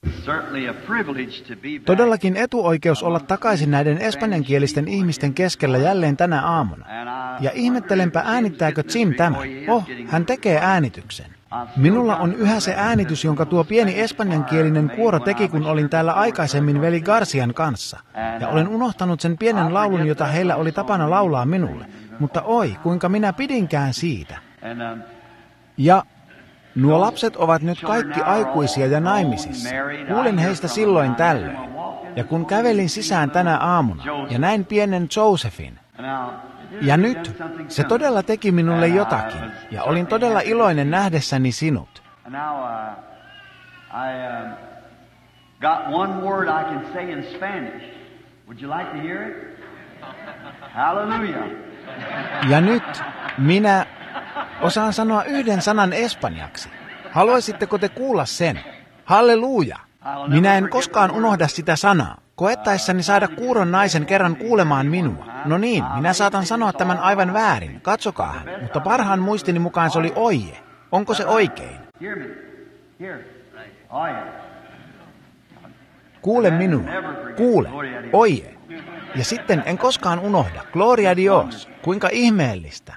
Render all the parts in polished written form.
Todellakin etuoikeus olla takaisin näiden espanjankielisten ihmisten keskellä jälleen tänä aamuna. Ja ihmettelenpä, äänittääkö Jim tämä. Hän tekee äänityksen. Minulla on yhä se äänitys, jonka tuo pieni espanjankielinen kuoro teki, kun olin täällä aikaisemmin veli Garcian kanssa. Ja olen unohtanut sen pienen laulun, jota heillä oli tapana laulaa minulle. Mutta oi, kuinka minä pidinkään siitä. Ja nuo lapset ovat nyt kaikki aikuisia ja naimisissa. Kuulin heistä silloin tällöin. Ja kun kävelin sisään tänä aamuna ja näin pienen Josephin. Ja nyt se todella teki minulle jotakin. Ja olin todella iloinen nähdessäni sinut. Ja nyt minä osaan sanoa yhden sanan espanjaksi. Haluaisitteko te kuulla sen? Halleluja! Minä en koskaan unohda sitä sanaa. Koettaessani saada kuuron naisen kerran kuulemaan minua. No niin, minä saatan sanoa tämän aivan väärin. Katsokaahan. Mutta parhaan muistini mukaan se oli oije. Onko se oikein? Kuule minua. Kuule. Oije. Ja sitten en koskaan unohda. Gloria a Dios. Kuinka ihmeellistä.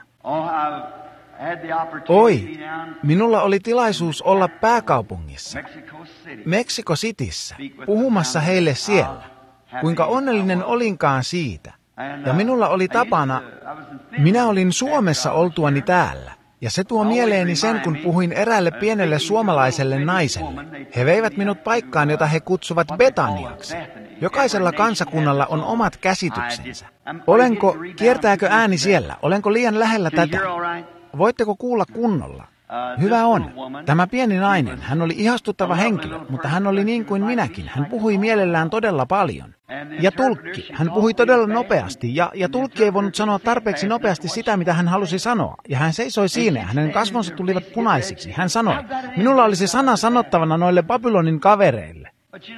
Oi, minulla oli tilaisuus olla pääkaupungissa, Mexico Cityssä, puhumassa heille siellä. Kuinka onnellinen olinkaan siitä. Ja minulla oli tapana, minä olin Suomessa oltuani täällä. Ja se tuo mieleeni sen, kun puhuin eräälle pienelle suomalaiselle naiselle. He veivät minut paikkaan, jota he kutsuvat Betaniaksi. Jokaisella kansakunnalla on omat käsityksensä. Kiertääkö ääni siellä? Olenko liian lähellä tätä? Voitteko kuulla kunnolla? Hyvä on. Tämä pieni nainen, hän oli ihastuttava henkilö, mutta hän oli niin kuin minäkin. Hän puhui mielellään todella paljon. Ja tulkki, hän puhui todella nopeasti, ja tulkki ei voinut sanoa tarpeeksi nopeasti sitä, mitä hän halusi sanoa. Ja hän seisoi siinä, hänen kasvonsa tulivat punaisiksi. Hän sanoi, minulla olisi sana sanottavana noille Babylonin kavereille.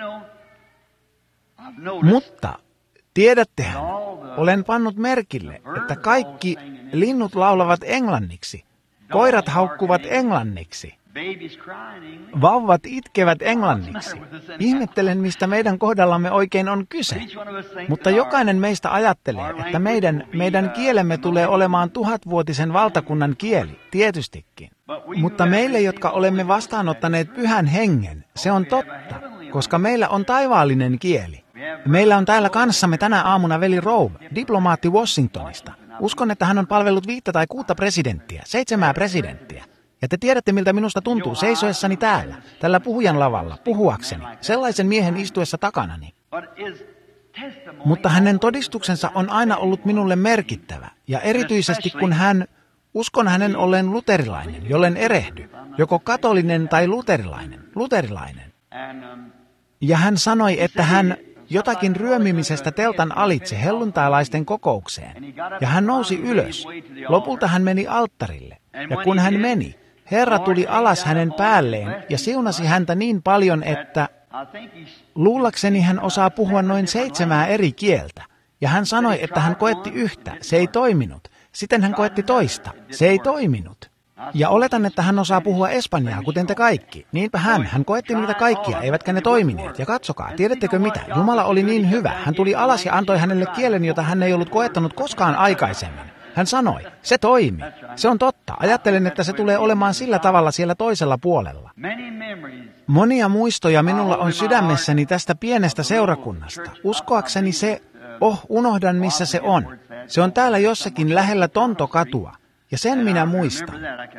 Mutta, tiedättehän, olen pannut merkille, että kaikki linnut laulavat englanniksi. Koirat haukkuvat englanniksi. Vauvat itkevät englanniksi. Ihmettelen, mistä meidän kohdallamme oikein on kyse. Mutta jokainen meistä ajattelee, että meidän kielemme tulee olemaan 1000-vuotisen valtakunnan kieli, tietystikin. Mutta meille, jotka olemme vastaanottaneet pyhän hengen, se on totta, koska meillä on taivaallinen kieli. Meillä on täällä kanssamme tänä aamuna veli Rove, diplomaatti Washingtonista. Uskon, että hän on palvellut 5 tai 6 presidenttiä, 7 presidenttiä. Ja te tiedätte, miltä minusta tuntuu seisoessani täällä, tällä puhujan lavalla, puhuakseni, sellaisen miehen istuessa takanani. Mutta hänen todistuksensa on aina ollut minulle merkittävä, ja erityisesti kun uskon hänen olleen luterilainen, jollen erehdy, joko katolinen tai luterilainen. Ja hän sanoi, että hän jotakin ryömimisestä teltan alitse helluntailaisten kokoukseen. Ja hän nousi ylös. Lopulta hän meni alttarille. Ja kun hän meni, Herra tuli alas hänen päälleen ja siunasi häntä niin paljon, että luullakseni hän osaa puhua noin 7 eri kieltä. Ja hän sanoi, että hän koetti yhtä, se ei toiminut. Sitten hän koetti toista, se ei toiminut. Ja oletan, että hän osaa puhua espanjaa, kuten te kaikki. Niinpä hän koetti niitä kaikkia, eivätkä ne toimineet. Ja katsokaa, tiedättekö mitä? Jumala oli niin hyvä. Hän tuli alas ja antoi hänelle kielen, jota hän ei ollut koettanut koskaan aikaisemmin. Hän sanoi, se toimi. Se on totta. Ajattelen, että se tulee olemaan sillä tavalla siellä toisella puolella. Monia muistoja minulla on sydämessäni tästä pienestä seurakunnasta. Uskoakseni se, unohdan missä se on. Se on täällä jossakin lähellä Tontokatua. Ja sen minä muistan.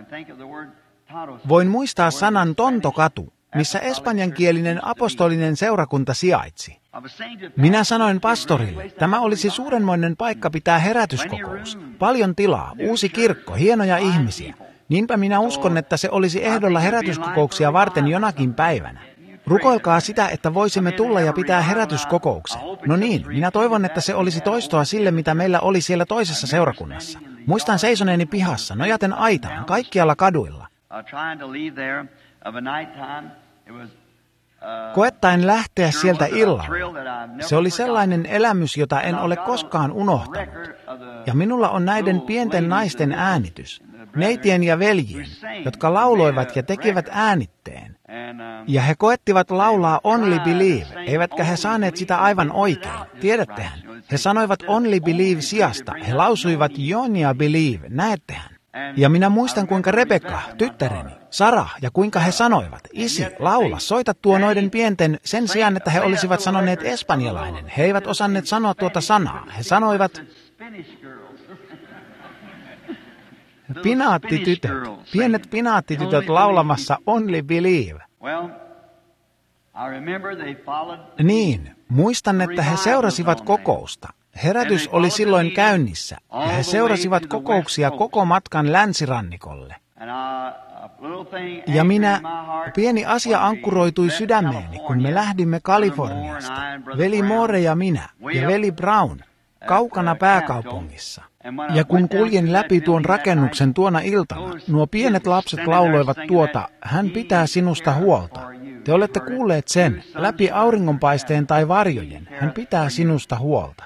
Voin muistaa sanan Tontokatu, missä espanjankielinen apostolinen seurakunta sijaitsi. Minä sanoin pastorille, tämä olisi suurenmoinen paikka pitää herätyskokous. Paljon tilaa, uusi kirkko, hienoja ihmisiä. Niinpä minä uskon, että se olisi ehdolla herätyskokouksia varten jonakin päivänä. Rukoilkaa sitä, että voisimme tulla ja pitää herätyskokouksen. No niin, minä toivon, että se olisi toistoa sille, mitä meillä oli siellä toisessa seurakunnassa. Muistan seisoneeni pihassa, nojaten aitaan, kaikkialla kaduilla. Koettaen lähteä sieltä illalla. Se oli sellainen elämys, jota en ole koskaan unohtanut. Ja minulla on näiden pienten naisten äänitys, neitien ja veljien, jotka lauloivat ja tekivät äänitteen. Ja he koettivat laulaa Only Believe, eivätkä he saaneet sitä aivan oikein. Tiedättehän, he sanoivat Only Believe sijasta, he lausuivat Jonia Believe, näettehän. Ja minä muistan, kuinka Rebekka, tyttäreni, Sara, ja kuinka he sanoivat, isi, laula, soita tuo noiden pienten, sen sijaan, että he olisivat sanoneet espanjalainen. He eivät osanneet sanoa tuota sanaa. He sanoivat, pinaattitytöt, pienet pinaattitytöt laulamassa Only Believe. Niin, muistan, että he seurasivat kokousta. Herätys oli silloin käynnissä, ja he seurasivat kokouksia koko matkan länsirannikolle. Ja pieni asia ankkuroitui sydämeeni, kun me lähdimme Kaliforniasta, veli Moore ja minä, ja veli Brown, kaukana pääkaupungissa. Ja kun kuljen läpi tuon rakennuksen tuona iltana, nuo pienet lapset lauloivat tuota, hän pitää sinusta huolta. Te olette kuulleet sen, läpi auringonpaisteen tai varjojen, hän pitää sinusta huolta.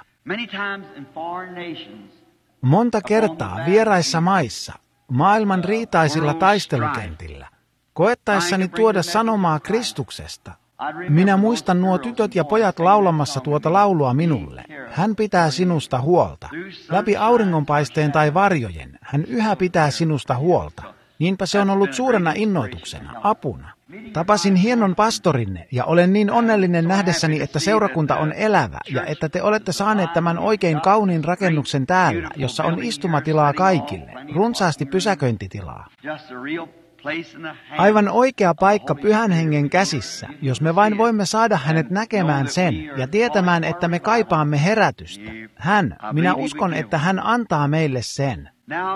Monta kertaa vieraissa maissa, maailman riitaisilla taistelukentillä, koettaessani tuoda sanomaa Kristuksesta, minä muistan nuo tytöt ja pojat laulamassa tuota laulua minulle. Hän pitää sinusta huolta. Läpi auringonpaisteen tai varjojen, hän yhä pitää sinusta huolta. Niinpä se on ollut suurena innoituksena, apuna. Tapasin hienon pastorinne ja olen niin onnellinen nähdessäni, että seurakunta on elävä ja että te olette saaneet tämän oikein kauniin rakennuksen täällä, jossa on istumatilaa kaikille, runsaasti pysäköintitilaa. Aivan oikea paikka Pyhän Hengen käsissä, jos me vain voimme saada hänet näkemään sen ja tietämään, että me kaipaamme herätystä. Minä uskon, että hän antaa meille sen.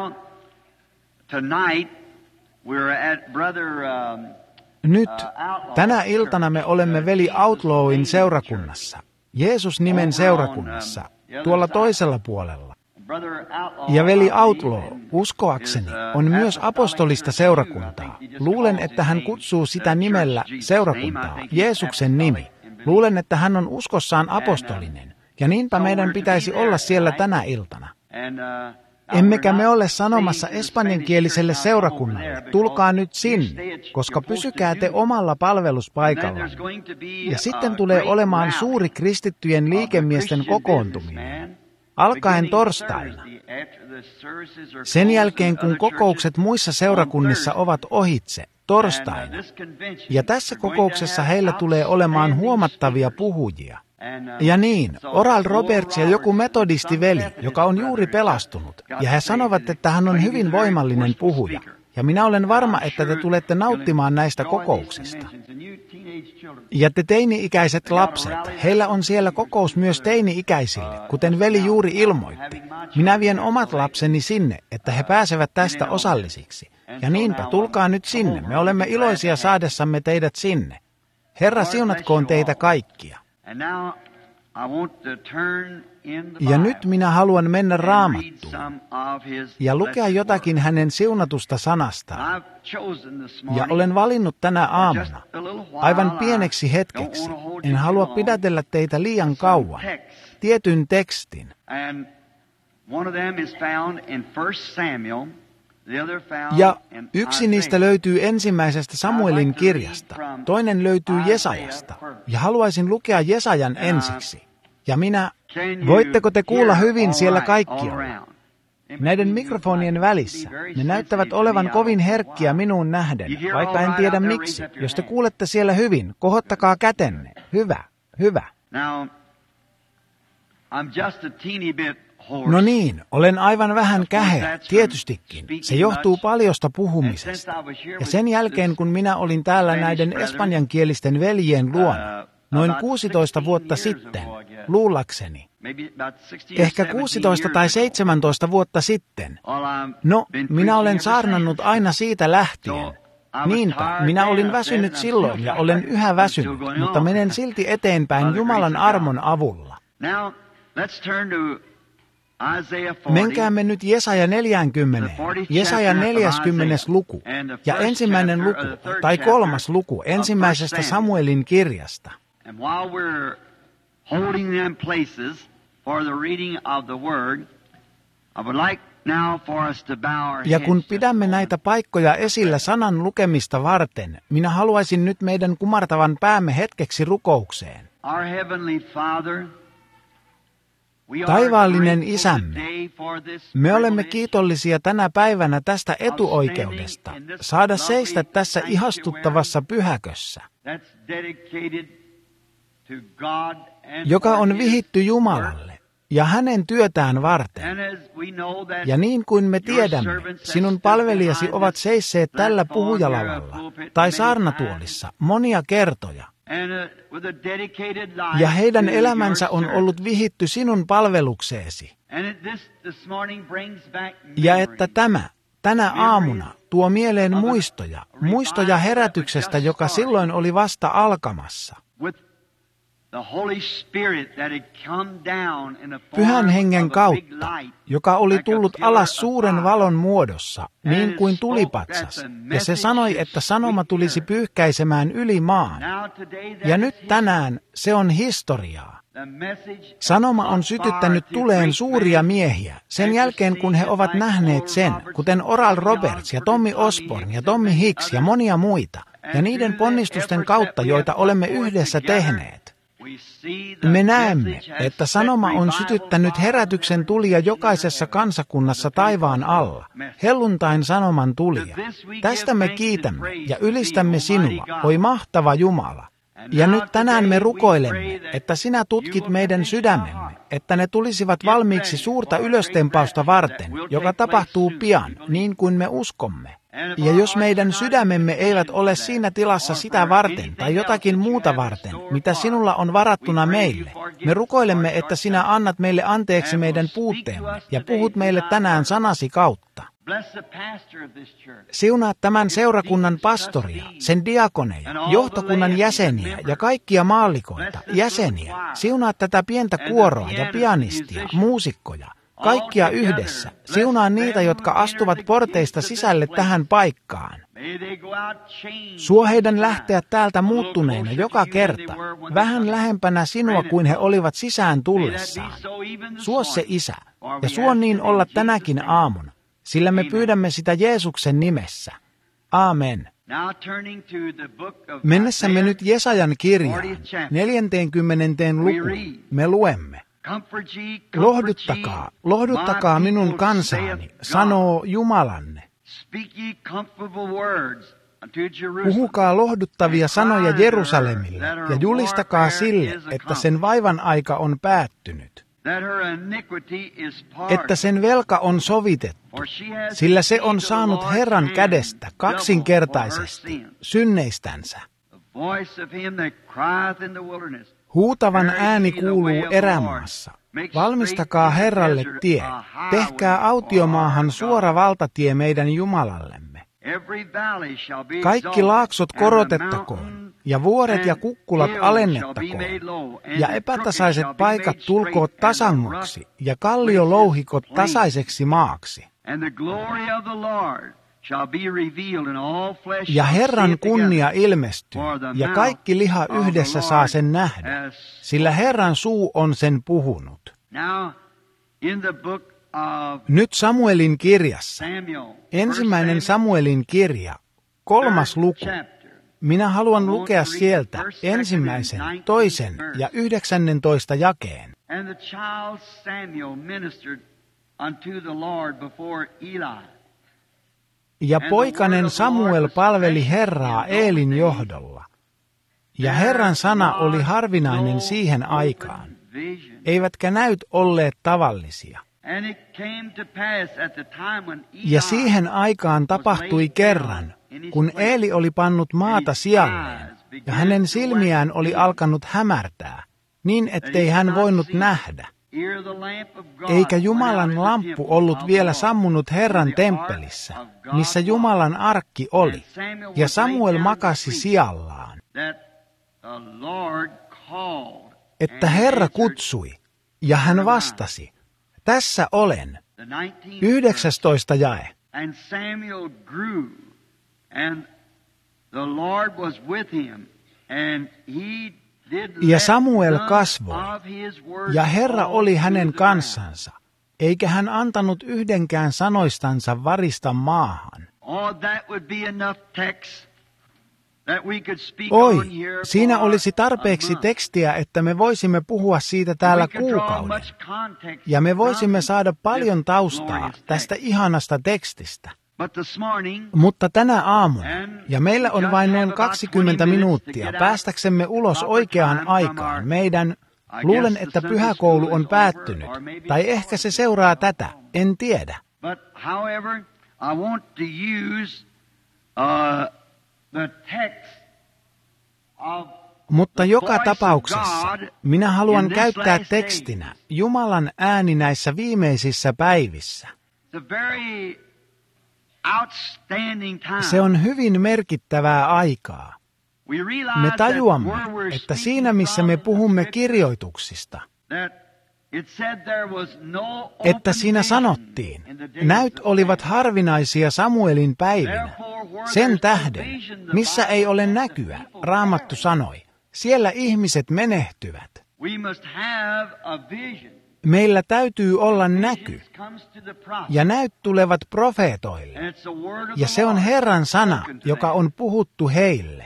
Nyt, tänä iltana me olemme veli Outlawin seurakunnassa, Jeesus-nimen seurakunnassa, tuolla toisella puolella. Ja veli Outlaw, uskoakseni, on myös apostolista seurakuntaa. Luulen, että hän kutsuu sitä nimellä seurakuntaa, Jeesuksen nimi. Luulen, että hän on uskossaan apostolinen, ja niinpä meidän pitäisi olla siellä tänä iltana. Emmekä me ole sanomassa espanjankieliselle seurakunnalle, tulkaa nyt sinne, koska pysykää te omalla palveluspaikallanne. Ja sitten tulee olemaan suuri kristittyjen liikemiesten kokoontuminen, alkaen torstaina. Sen jälkeen, kun kokoukset muissa seurakunnissa ovat ohitse, torstaina. Ja tässä kokouksessa heillä tulee olemaan huomattavia puhujia. Ja niin, Oral Roberts ja joku metodistiveli, joka on juuri pelastunut, ja he sanovat, että hän on hyvin voimallinen puhuja. Ja minä olen varma, että te tulette nauttimaan näistä kokouksista. Ja te teini-ikäiset lapset, heillä on siellä kokous myös teini-ikäisille, kuten veli juuri ilmoitti. Minä vien omat lapseni sinne, että he pääsevät tästä osallisiksi. Ja niinpä, tulkaa nyt sinne, me olemme iloisia saadessamme teidät sinne. Herra siunatkoon teitä kaikkia. Ja nyt minä haluan mennä Raamattuun ja lukea jotakin hänen siunatusta sanastaan. Ja olen valinnut tänä aamuna, aivan pieneksi hetkeksi, en halua pidätellä teitä liian kauan, tietyn tekstin. Ja yksi niistä löytyy ensimmäisestä Samuelin kirjasta, toinen löytyy Jesajasta, ja haluaisin lukea Jesajan ensiksi. Ja voitteko te kuulla hyvin siellä kaikkialla? Näiden mikrofonien välissä, ne näyttävät olevan kovin herkkiä minuun nähden, vaikka en tiedä miksi. Jos te kuulette siellä hyvin, kohottakaa kätenne. Hyvä, hyvä. No niin, olen aivan vähän käheä, tietystikin. Se johtuu paljosta puhumisesta. Ja sen jälkeen, kun minä olin täällä näiden espanjankielisten veljien luona, noin 16 vuotta sitten, luullakseni, ehkä 16 tai 17 vuotta sitten. No, minä olen saarnannut aina siitä lähtien. Niinpä, minä olin väsynyt silloin ja olen yhä väsynyt, mutta menen silti eteenpäin Jumalan armon avulla. Menkäämme nyt Jesaja 40, Jesaja 40. luku ja ensimmäinen luku tai 3. luku ensimmäisestä Samuelin kirjasta. Ja kun pidämme näitä paikkoja esillä sanan lukemista varten, minä haluaisin nyt meidän kumartavan päämme hetkeksi rukoukseen. Taivaallinen Isämme, me olemme kiitollisia tänä päivänä tästä etuoikeudesta, saada seistä tässä ihastuttavassa pyhäkössä, joka on vihitty Jumalalle ja hänen työtään varten. Ja niin kuin me tiedämme, sinun palvelijasi ovat seisseet tällä puhujalavalla tai saarnatuolissa monia kertoja. Ja heidän elämänsä on ollut vihitty sinun palvelukseesi. Ja että tänä aamuna tuo mieleen muistoja herätyksestä, joka silloin oli vasta alkamassa. Pyhän hengen kautta, joka oli tullut alas suuren valon muodossa, niin kuin tulipatsas, ja se sanoi, että sanoma tulisi pyyhkäisemään yli maan. Ja nyt tänään se on historiaa. Sanoma on sytyttänyt tuleen suuria miehiä, sen jälkeen kun he ovat nähneet sen, kuten Oral Roberts ja Tommy Osborne ja Tommy Hicks ja monia muita, ja niiden ponnistusten kautta, joita olemme yhdessä tehneet. Me näemme, että sanoma on sytyttänyt herätyksen tulia jokaisessa kansakunnassa taivaan alla, helluntain sanoman tulia. Tästä me kiitämme ja ylistämme sinua, oi mahtava Jumala. Ja nyt tänään me rukoilemme, että sinä tutkit meidän sydämemme, että ne tulisivat valmiiksi suurta ylöstempausta varten, joka tapahtuu pian, niin kuin me uskomme. Ja jos meidän sydämemme eivät ole siinä tilassa sitä varten tai jotakin muuta varten, mitä sinulla on varattuna meille, me rukoilemme, että sinä annat meille anteeksi meidän puutteemme ja puhut meille tänään sanasi kautta. Siunaa tämän seurakunnan pastoria, sen diakoneja, johtokunnan jäseniä ja kaikkia maallikoita, jäseniä. Siunaa tätä pientä kuoroa ja pianistia, muusikkoja, kaikkia yhdessä. Siunaa niitä, jotka astuvat porteista sisälle tähän paikkaan. Suo heidän lähteä täältä muuttuneina joka kerta, vähän lähempänä sinua kuin he olivat sisään tullessaan. Suo se Isä, ja suo niin olla tänäkin aamuna, sillä me pyydämme sitä Jeesuksen nimessä. Aamen. Mennessämme nyt Jesajan kirjaan, 40. lukuun, me luemme. Lohduttakaa minun kansaani, sanoo Jumalanne. Puhukaa lohduttavia sanoja Jerusalemille ja julistakaa sille, että sen vaivan aika on päättynyt. Että sen velka on sovitettu, sillä se on saanut Herran kädestä kaksinkertaisesti synneistänsä. Huutavan ääni kuuluu erämaassa. Valmistakaa Herralle tie. Tehkää autiomaahan suora valtatie meidän Jumalallemme. Kaikki laaksot korotettakoon, ja vuoret ja kukkulat alennettakoon, ja epätasaiset paikat tulkoot tasangoksi, ja kalliolouhikot tasaiseksi maaksi. Ja Herran kunnia ilmestyy, ja kaikki liha yhdessä saa sen nähdä, sillä Herran suu on sen puhunut. Nyt Samuelin kirjassa, 1. Samuelin kirja, 3. luku. Minä haluan lukea sieltä 1., 2. ja 19. jakeen. Ja poikanen Samuel palveli Herraa Eelin johdolla. Ja Herran sana oli harvinainen siihen aikaan, eivätkä näyt olleet tavallisia. Ja siihen aikaan tapahtui kerran, kun Eeli oli pannut maata sijalleen, ja hänen silmiään oli alkanut hämärtää, niin ettei hän voinut nähdä. Eikä Jumalan lamppu ollut vielä sammunut Herran temppelissä, missä Jumalan arkki oli, ja Samuel makasi sijallaan. Että Herra kutsui, ja hän vastasi, tässä olen. 19. jae. Ja Samuel kasvoi, ja Herra oli hänen kanssansa, eikä hän antanut yhdenkään sanoistansa varista maahan. Oi, siinä olisi tarpeeksi tekstiä, että me voisimme puhua siitä täällä kuukauden. Ja me voisimme saada paljon taustaa tästä ihanasta tekstistä. Mutta tänä aamuna, ja meillä on vain noin 20 minuuttia päästäksemme ulos oikeaan aikaan, luulen, että pyhäkoulu on päättynyt, tai ehkä se seuraa tätä, en tiedä. Mutta joka tapauksessa minä haluan käyttää tekstinä Jumalan ääni näissä viimeisissä päivissä. Se on hyvin merkittävää aikaa. Me tajuamme, että siinä missä me puhumme kirjoituksista, että siinä sanottiin, näyt olivat harvinaisia Samuelin päivinä. Sen tähden, missä ei ole näkyä, Raamattu sanoi, siellä ihmiset menehtyvät. Meillä täytyy olla näky, ja näyt tulevat profeetoille, ja se on Herran sana, joka on puhuttu heille.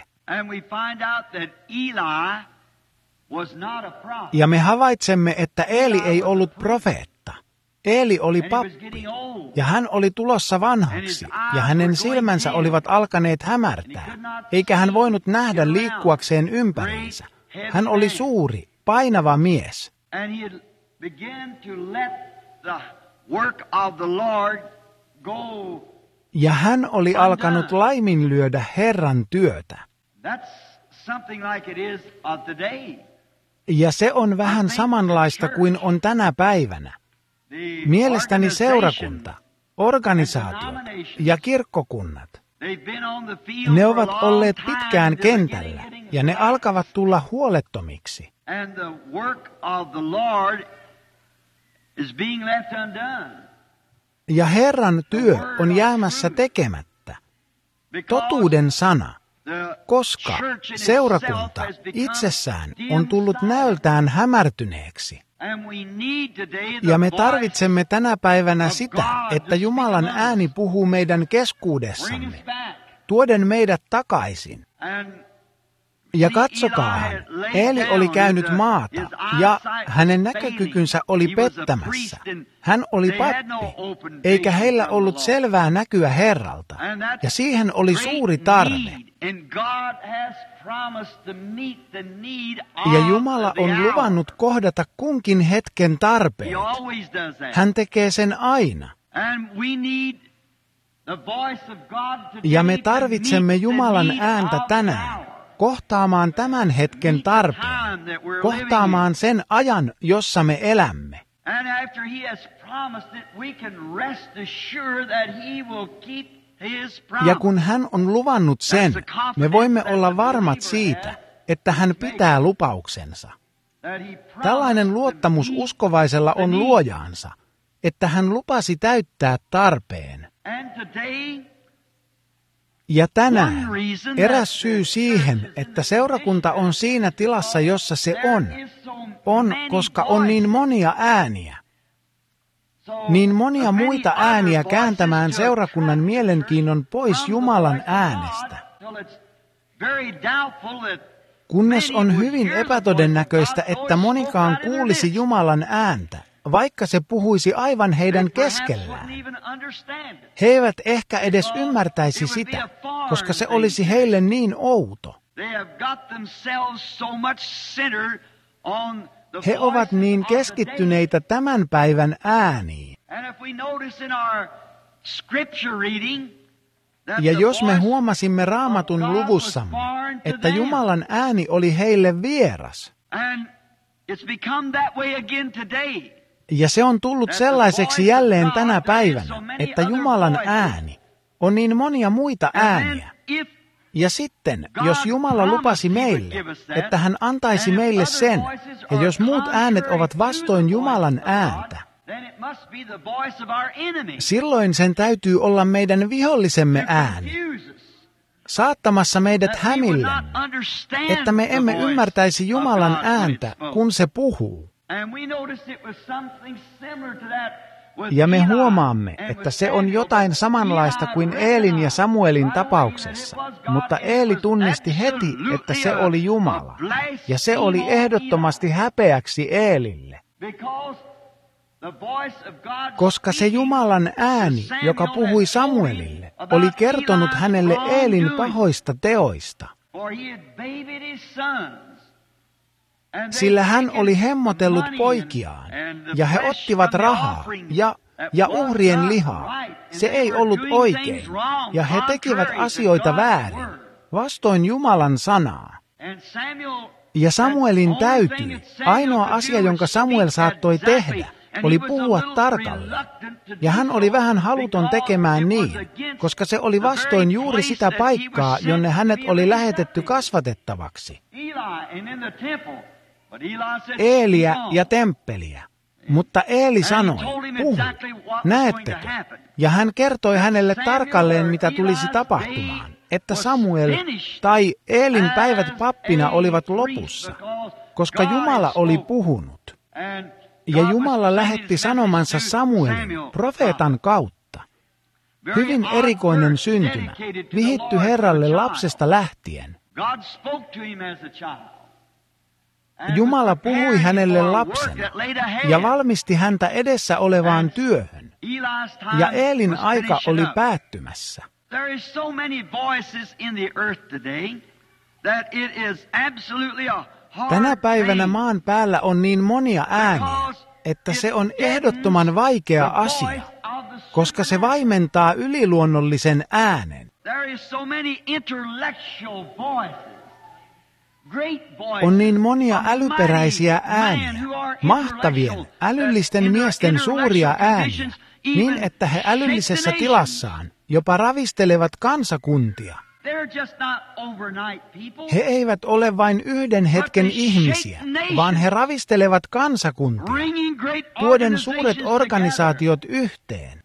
Ja me havaitsemme, että Eeli ei ollut profeetta. Eeli oli pappi, ja hän oli tulossa vanhaksi, ja hänen silmänsä olivat alkaneet hämärtää, eikä hän voinut nähdä liikkuakseen ympäriinsä. Hän oli suuri, painava mies. Ja hän oli alkanut laiminlyödä Herran työtä. Ja se on vähän samanlaista kuin on tänä päivänä. Mielestäni seurakunta, organisaatiot ja kirkkokunnat, ne ovat olleet pitkään kentällä ja ne alkavat tulla huolettomiksi. Ja Herran työ on jäämässä tekemättä. Totuuden sana, koska seurakunta itsessään on tullut näöltään hämärtyneeksi. Ja me tarvitsemme tänä päivänä sitä, että Jumalan ääni puhuu meidän keskuudessamme, tuoden meidät takaisin. Ja katsokaahan, Eeli oli käynyt maata, ja hänen näkökykynsä oli pettämässä. Hän oli pappi, eikä heillä ollut selvää näkyä Herralta, ja siihen oli suuri tarve. Ja Jumala on luvannut kohdata kunkin hetken tarpeet. Hän tekee sen aina. Ja me tarvitsemme Jumalan ääntä tänään, kohtaamaan tämän hetken tarpeen, kohtaamaan sen ajan, jossa me elämme. Ja kun hän on luvannut sen, me voimme olla varmat siitä, että hän pitää lupauksensa. Tällainen luottamus uskovaisella on luojaansa, että hän lupasi täyttää tarpeen. Ja tänään eräs syy siihen, että seurakunta on siinä tilassa, jossa se on, koska on niin monia ääniä. Niin monia muita ääniä kääntämään seurakunnan mielenkiinnon pois Jumalan äänestä. Kunnes on hyvin epätodennäköistä, että monikaan kuulisi Jumalan ääntä, vaikka se puhuisi aivan heidän keskellään. He eivät ehkä edes ymmärtäisi sitä, koska se olisi heille niin outo. He ovat niin keskittyneitä tämän päivän ääniin. Ja jos me huomasimme Raamatun luvussamme, että Jumalan ääni oli heille vieras, ja se on tullut sellaiseksi jälleen tänä päivänä, että Jumalan ääni on niin monia muita ääniä. Ja sitten, jos Jumala lupasi meille, että hän antaisi meille sen, ja jos muut äänet ovat vastoin Jumalan ääntä, silloin sen täytyy olla meidän vihollisemme ääni, saattamassa meidät hämillemme, että me emme ymmärtäisi Jumalan ääntä, kun se puhuu. Ja me huomaamme, että se on jotain samanlaista kuin Eelin ja Samuelin tapauksessa, mutta Eeli tunnisti heti, että se oli Jumala, ja se oli ehdottomasti häpeäksi Eelille. Koska se Jumalan ääni, joka puhui Samuelille, oli kertonut hänelle Eelin pahoista teoista. Sillä hän oli hemmotellut poikiaan, ja he ottivat rahaa ja uhrien lihaa. Se ei ollut oikein, ja he tekivät asioita väärin, vastoin Jumalan sanaa. Ja Samuelin täytyi, ainoa asia, jonka Samuel saattoi tehdä, oli puhua tarkalle. Ja hän oli vähän haluton tekemään niin, koska se oli vastoin juuri sitä paikkaa, jonne hänet oli lähetetty kasvatettavaksi. Eeliä ja temppeliä. Mutta Eeli sanoi, puhu, näettekö? Ja hän kertoi hänelle tarkalleen, mitä tulisi tapahtumaan, että Samuel tai Eelin päivät pappina olivat lopussa, koska Jumala oli puhunut. Ja Jumala lähetti sanomansa Samuelin profeetan kautta. Hyvin erikoinen syntymä, vihitty Herralle lapsesta lähtien. Jumala puhui hänelle lapsena ja valmisti häntä edessä olevaan työhön. Ja Eelin aika oli päättymässä. Tänä päivänä maan päällä on niin monia ääniä, että se on ehdottoman vaikea asia, koska se vaimentaa yliluonnollisen äänen. On niin monia älyperäisiä ääniä, mahtavien, älyllisten miesten suuria ääniä, niin että he älyllisessä tilassaan jopa ravistelevat kansakuntia. He eivät ole vain yhden hetken ihmisiä, vaan he ravistelevat kansakuntia, tuoden suuret organisaatiot yhteen.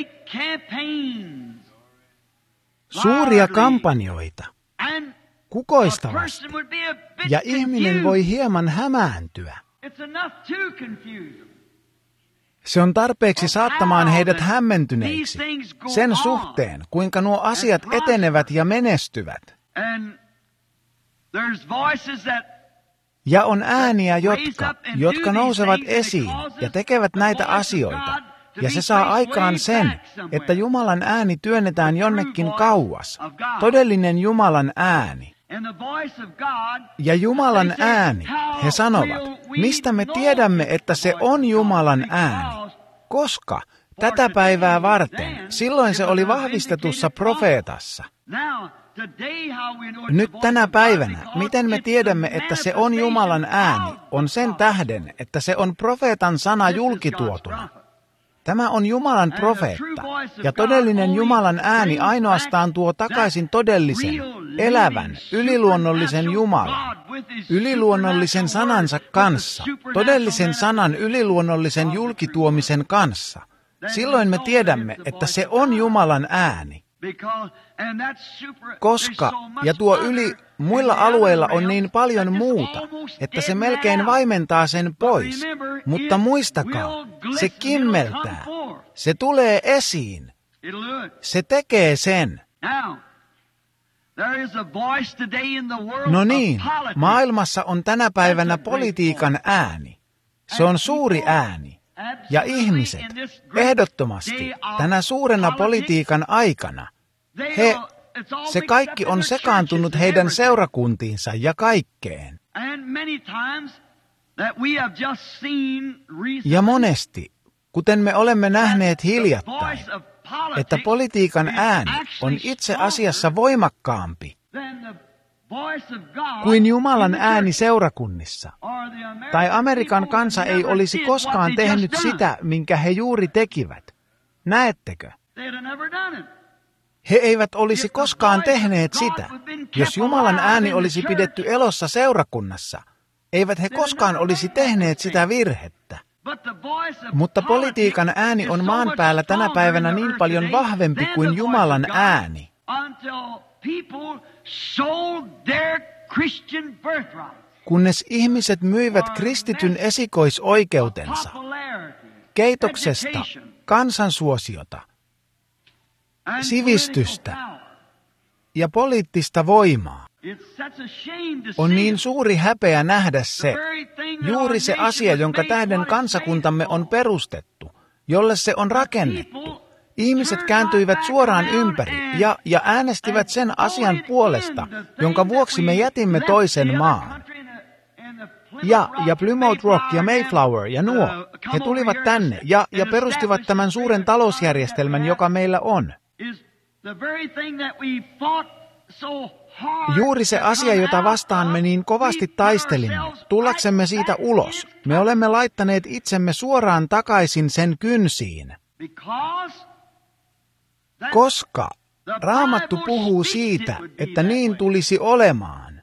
Suuria kampanjoita, kukoistavasti, ja ihminen voi hieman hämääntyä. Se on tarpeeksi saattamaan heidät hämmentyneiksi sen suhteen, kuinka nuo asiat etenevät ja menestyvät. Ja on ääniä, jotka nousevat esiin ja tekevät näitä asioita. Ja se saa aikaan sen, että Jumalan ääni työnnetään jonnekin kauas. Todellinen Jumalan ääni. Ja Jumalan ääni, he sanovat, mistä me tiedämme, että se on Jumalan ääni? Koska tätä päivää varten, silloin se oli vahvistetussa profeetassa. Nyt tänä päivänä, miten me tiedämme, että se on Jumalan ääni, on sen tähden, että se on profeetan sana julkituotuna. Tämä on Jumalan profeetta, ja todellinen Jumalan ääni ainoastaan tuo takaisin todellisen, elävän, yliluonnollisen Jumalan, yliluonnollisen sanansa kanssa, todellisen sanan yliluonnollisen julkituomisen kanssa. Silloin me tiedämme, että se on Jumalan ääni. Koska, ja tuo yli muilla alueilla on niin paljon muuta, että se melkein vaimentaa sen pois. Mutta muistakaa, se kimmeltää. Se tulee esiin. Se tekee sen. No niin, maailmassa on tänä päivänä politiikan ääni. Se on suuri ääni. Ja ihmiset, ehdottomasti, tänä suurena politiikan aikana, se kaikki on sekaantunut heidän seurakuntiinsa ja kaikkeen. Ja monesti, kuten me olemme nähneet hiljattain, että politiikan ääni on itse asiassa voimakkaampi kuin Jumalan ääni seurakunnissa. Tai Amerikan kansa ei olisi koskaan tehnyt sitä, minkä he juuri tekivät. Näettekö? He eivät olisi koskaan tehneet sitä, jos Jumalan ääni olisi pidetty elossa seurakunnassa. Eivät he koskaan olisi tehneet sitä virhettä. Mutta politiikan ääni on maan päällä tänä päivänä niin paljon vahvempi kuin Jumalan ääni. Kunnes ihmiset myivät kristityn esikoisoikeutensa keitoksesta kansansuosiota, sivistystä ja poliittista voimaa. On niin suuri häpeä nähdä se, juuri se asia, jonka tähden kansakuntamme on perustettu, jolle se on rakennettu. Ihmiset kääntyivät suoraan ympäri ja äänestivät sen asian puolesta, jonka vuoksi me jätimme toisen maan. Ja Plymouth Rock ja Mayflower ja nuo, he tulivat tänne ja perustivat tämän suuren talousjärjestelmän, joka meillä on. Juuri se asia, jota vastaan me niin kovasti taistelimme, tullaksemme siitä ulos. Me olemme laittaneet itsemme suoraan takaisin sen kynsiin. Koska Raamattu puhuu siitä, että niin tulisi olemaan.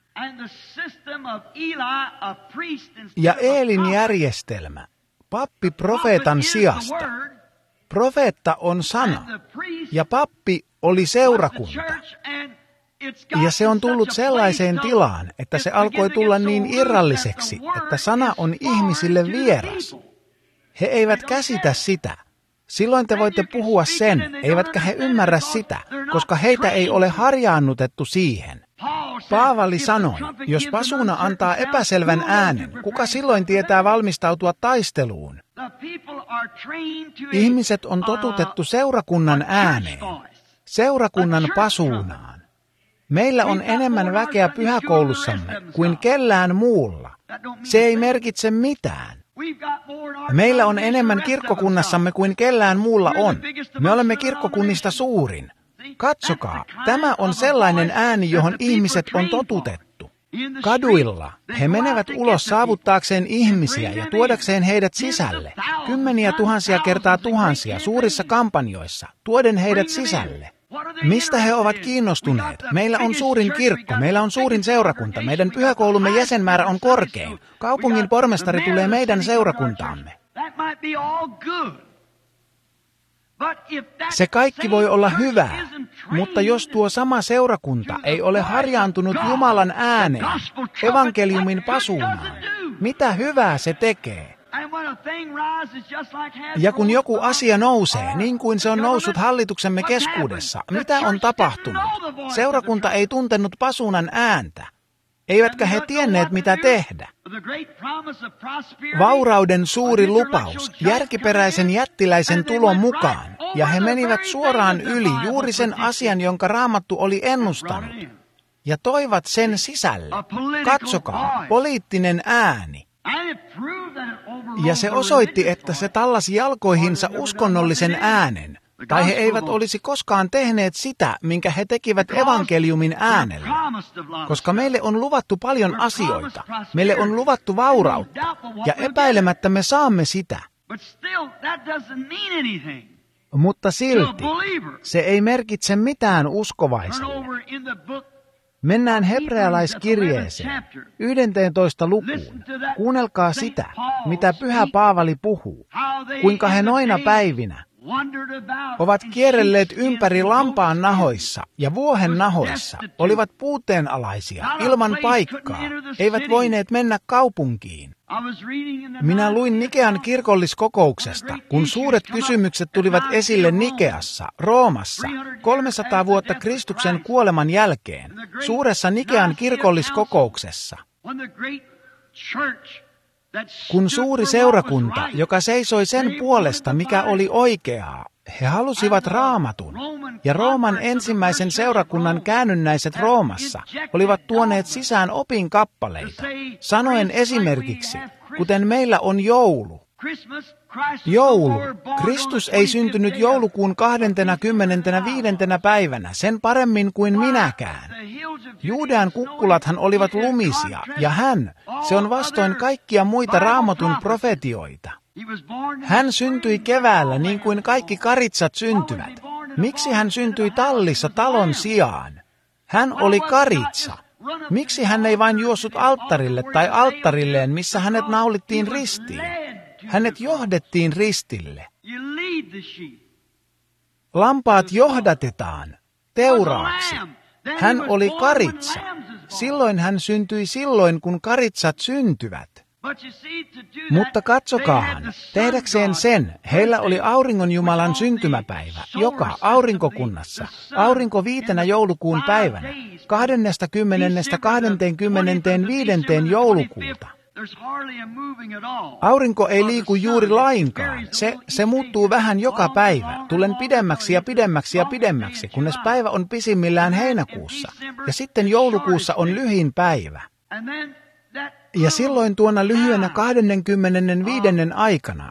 Ja Eelin järjestelmä, pappi profeetan sijasta. Profeetta on sana, ja pappi oli seurakunta. Ja se on tullut sellaiseen tilaan, että se alkoi tulla niin irralliseksi, että sana on ihmisille vieras. He eivät käsitä sitä. Silloin te voitte puhua sen, eivätkä he ymmärrä sitä, koska heitä ei ole harjaannutettu siihen. Paavali sanoi, jos pasuuna antaa epäselvän äänen, kuka silloin tietää valmistautua taisteluun? Ihmiset on totutettu seurakunnan ääneen, seurakunnan pasuunaan. Meillä on enemmän väkeä pyhäkoulussamme kuin kellään muulla. Se ei merkitse mitään. Meillä on enemmän kirkkokunnassamme kuin kellään muulla on. Me olemme kirkkokunnista suurin. Katsokaa, tämä on sellainen ääni, johon ihmiset on totutettu. Kaduilla he menevät ulos saavuttaakseen ihmisiä ja tuodakseen heidät sisälle. Kymmeniä tuhansia kertaa tuhansia suurissa kampanjoissa, tuoden heidät sisälle. Mistä he ovat kiinnostuneet? Meillä on suurin kirkko, meillä on suurin seurakunta, meidän pyhäkoulumme jäsenmäärä on korkein. Kaupungin pormestari tulee meidän seurakuntaamme. Se kaikki voi olla hyvää, mutta jos tuo sama seurakunta ei ole harjaantunut Jumalan ääneen, evankeliumin pasuunaan, mitä hyvää se tekee? Ja kun joku asia nousee, niin kuin se on noussut hallituksemme keskuudessa, mitä on tapahtunut? Seurakunta ei tuntenut pasuunan ääntä. Eivätkä he tienneet, mitä tehdä. Vaurauden suuri lupaus, järkiperäisen jättiläisen tulon mukaan, ja he menivät suoraan yli juuri sen asian, jonka Raamattu oli ennustanut, ja toivat sen sisälle. Katsokaa, poliittinen ääni. Ja se osoitti, että se tallasi jalkoihinsa uskonnollisen äänen, tai he eivät olisi koskaan tehneet sitä, minkä he tekivät evankeliumin äänellä. Koska meille on luvattu paljon asioita, meille on luvattu vaurautta, ja epäilemättä me saamme sitä. Mutta silti se ei merkitse mitään uskovaiselle. Mennään hebrealaiskirjeeseen, 11 lukuun. Kuunnelkaa sitä, mitä Pyhä Paavali puhuu, kuinka he noina päivinä ovat kierrelleet ympäri lampaan nahoissa ja vuohen nahoissa, olivat puutteenalaisia, ilman paikkaa, eivät voineet mennä kaupunkiin. Minä luin Nikean kirkolliskokouksesta, kun suuret kysymykset tulivat esille Nikeassa, Roomassa, 300 vuotta Kristuksen kuoleman jälkeen, suuressa Nikean kirkolliskokouksessa. Kun suuri seurakunta, joka seisoi sen puolesta, mikä oli oikeaa, he halusivat Raamatun, ja Rooman ensimmäisen seurakunnan käännynnäiset Roomassa olivat tuoneet sisään opinkappaleita, sanoen esimerkiksi, kuten meillä on joulu. Joulu. Kristus ei syntynyt joulukuun 25. päivänä sen paremmin kuin minäkään. Juudean kukkulathan olivat lumisia, ja se on vastoin kaikkia muita Raamatun profetioita. Hän syntyi keväällä niin kuin kaikki karitsat syntyvät. Miksi hän syntyi tallissa talon sijaan? Hän oli karitsa. Miksi hän ei vain juossut alttarille tai alttarilleen, missä hänet naulittiin ristiin? Hänet johdettiin ristille. Lampaat johdatetaan teuraaksi. Hän oli karitsa. Silloin hän syntyi silloin, kun karitsat syntyvät. Mutta katsokaahan, tehdäkseen sen, heillä oli auringon Jumalan syntymäpäivä, joka aurinkokunnassa, aurinko 5. joulukuun päivänä, 20.–25. joulukuuta. Aurinko ei liiku juuri lainkaan. Se muuttuu vähän joka päivä. Tulen pidemmäksi ja pidemmäksi ja pidemmäksi, kunnes päivä on pisimmillään heinäkuussa. Ja sitten joulukuussa on lyhin päivä. Ja silloin tuona lyhyenä 25. aikana,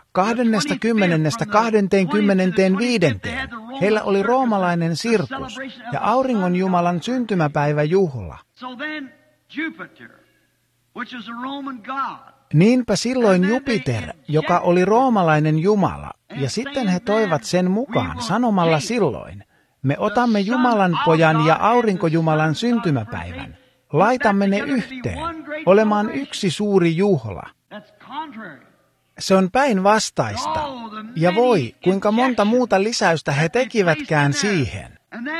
20.–25. heillä oli roomalainen sirkus ja auringon Jumalan syntymäpäiväjuhla. Niinpä silloin Jupiter, joka oli roomalainen jumala, ja sitten he toivat sen mukaan sanomalla silloin, me otamme Jumalan pojan ja aurinkojumalan syntymäpäivän, laitamme ne yhteen, olemaan yksi suuri juhla. Se on päinvastaista, ja voi, kuinka monta muuta lisäystä he tekivätkään siihen.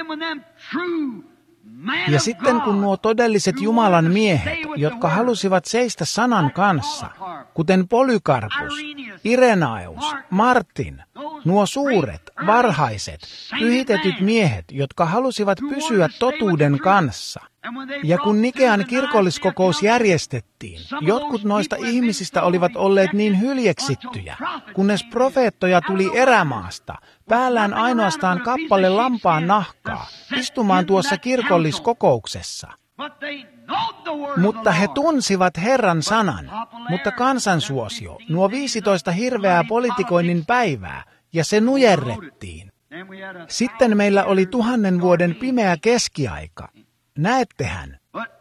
Ja sitten kun nuo todelliset Jumalan miehet, jotka halusivat seistä sanan kanssa, kuten Polykarpus, Irenaeus, Martin, nuo suuret, varhaiset, pyhitetyt miehet, jotka halusivat pysyä totuuden kanssa. Ja kun Nikean kirkolliskokous järjestettiin, jotkut noista ihmisistä olivat olleet niin hyljeksittyjä, kunnes profeettoja tuli erämaasta, päällään ainoastaan kappale lampaan nahkaa, istumaan tuossa kirkolliskokouksessa. Mutta he tunsivat Herran sanan, mutta kansansuosio, nuo 15 hirveää politikoinnin päivää, ja se nujerrettiin. Sitten meillä oli 1000 vuoden pimeä keskiaika. Näettehän.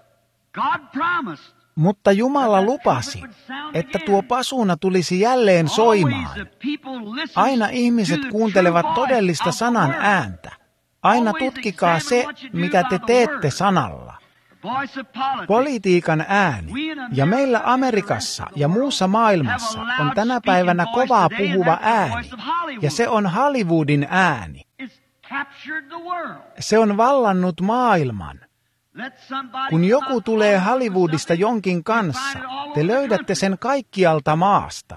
Mutta Jumala lupasi, että tuo pasuna tulisi jälleen soimaan. Aina ihmiset kuuntelevat todellista sanan ääntä. Aina tutkikaa se, mitä te teette sanalla. Politiikan ääni, ja meillä Amerikassa ja muussa maailmassa on tänä päivänä kovaa puhuva ääni, ja se on Hollywoodin ääni. Se on vallannut maailman. Kun joku tulee Hollywoodista jonkin kanssa, te löydätte sen kaikkialta maasta.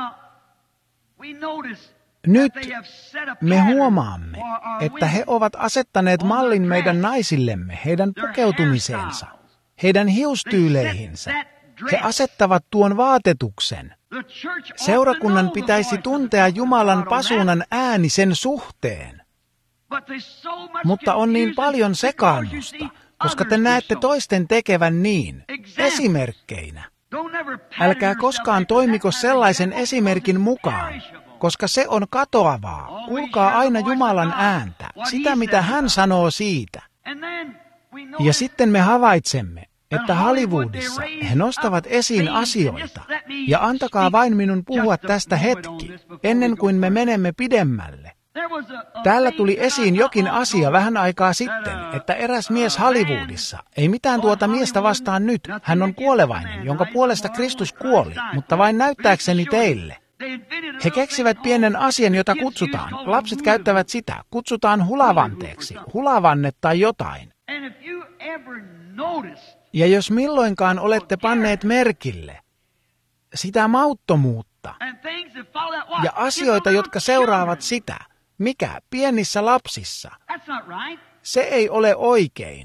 Nyt me huomaamme, että he ovat asettaneet mallin meidän naisillemme, heidän pukeutumiseensa, heidän hiustyyleihinsä. He asettavat tuon vaatetuksen. Seurakunnan pitäisi tuntea Jumalan pasunan ääni sen suhteen. Mutta on niin paljon sekaannusta, koska te näette toisten tekevän niin, esimerkkeinä. Älkää koskaan toimiko sellaisen esimerkin mukaan, koska se on katoavaa. Kuulkaa aina Jumalan ääntä, sitä mitä hän sanoo siitä. Ja sitten me havaitsemme, että Hollywoodissa he nostavat esiin asioita, ja antakaa vain minun puhua tästä hetki, ennen kuin me menemme pidemmälle. Täällä tuli esiin jokin asia vähän aikaa sitten, että eräs mies Hollywoodissa, ei mitään tuota miestä vastaan nyt, hän on kuolevainen, jonka puolesta Kristus kuoli, mutta vain näyttääkseni teille. He keksivät pienen asian, jota kutsutaan, lapset käyttävät sitä, kutsutaan hulavanteeksi, hulavanne tai jotain. Ja jos milloinkaan olette panneet merkille sitä mauttomuutta ja asioita, jotka seuraavat sitä, mikä pienissä lapsissa, se ei ole oikein.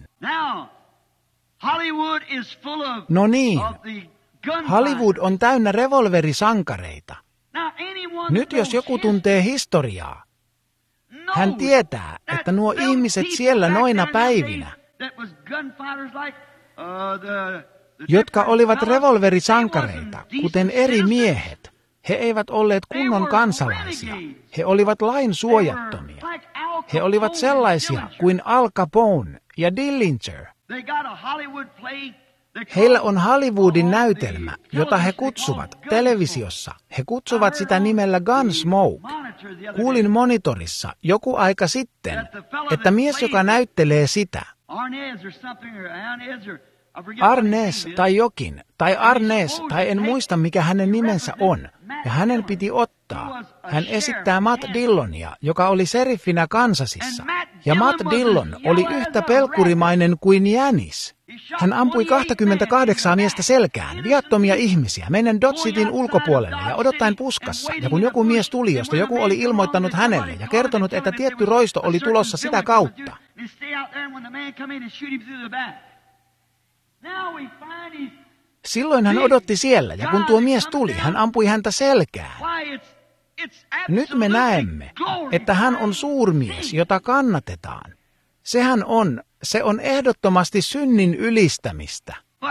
No niin, Hollywood on täynnä revolverisankareita. Nyt jos joku tuntee historiaa, hän tietää, että nuo ihmiset siellä noina päivinä, jotka olivat revolverisankareita, kuten eri miehet, he eivät olleet kunnon kansalaisia. He olivat lain suojattomia. He olivat sellaisia kuin Al Capone ja Dillinger. Heillä on Hollywoodin näytelmä, jota he kutsuvat televisiossa. He kutsuvat sitä nimellä Gunsmoke. Kuulin monitorissa joku aika sitten, että mies, joka näyttelee sitä, Arnés tai jokin, tai Arnés, tai en muista mikä hänen nimensä on, ja hänen piti ottaa. Hän esittää Matt Dillonia, joka oli seriffinä Kansasissa, ja Matt Dillon oli yhtä pelkurimainen kuin jänis. Hän ampui 28 miestä selkään, viattomia ihmisiä, mennen Dodge Cityn ulkopuolelle ja odottaen puskassa. Ja kun joku mies tuli, josta joku oli ilmoittanut hänelle ja kertonut, että tietty roisto oli tulossa sitä kautta. Silloin hän odotti siellä, ja kun tuo mies tuli, hän ampui häntä selkään. Nyt me näemme, että hän on suurmies, jota kannatetaan. Se on ehdottomasti synnin ylistämistä.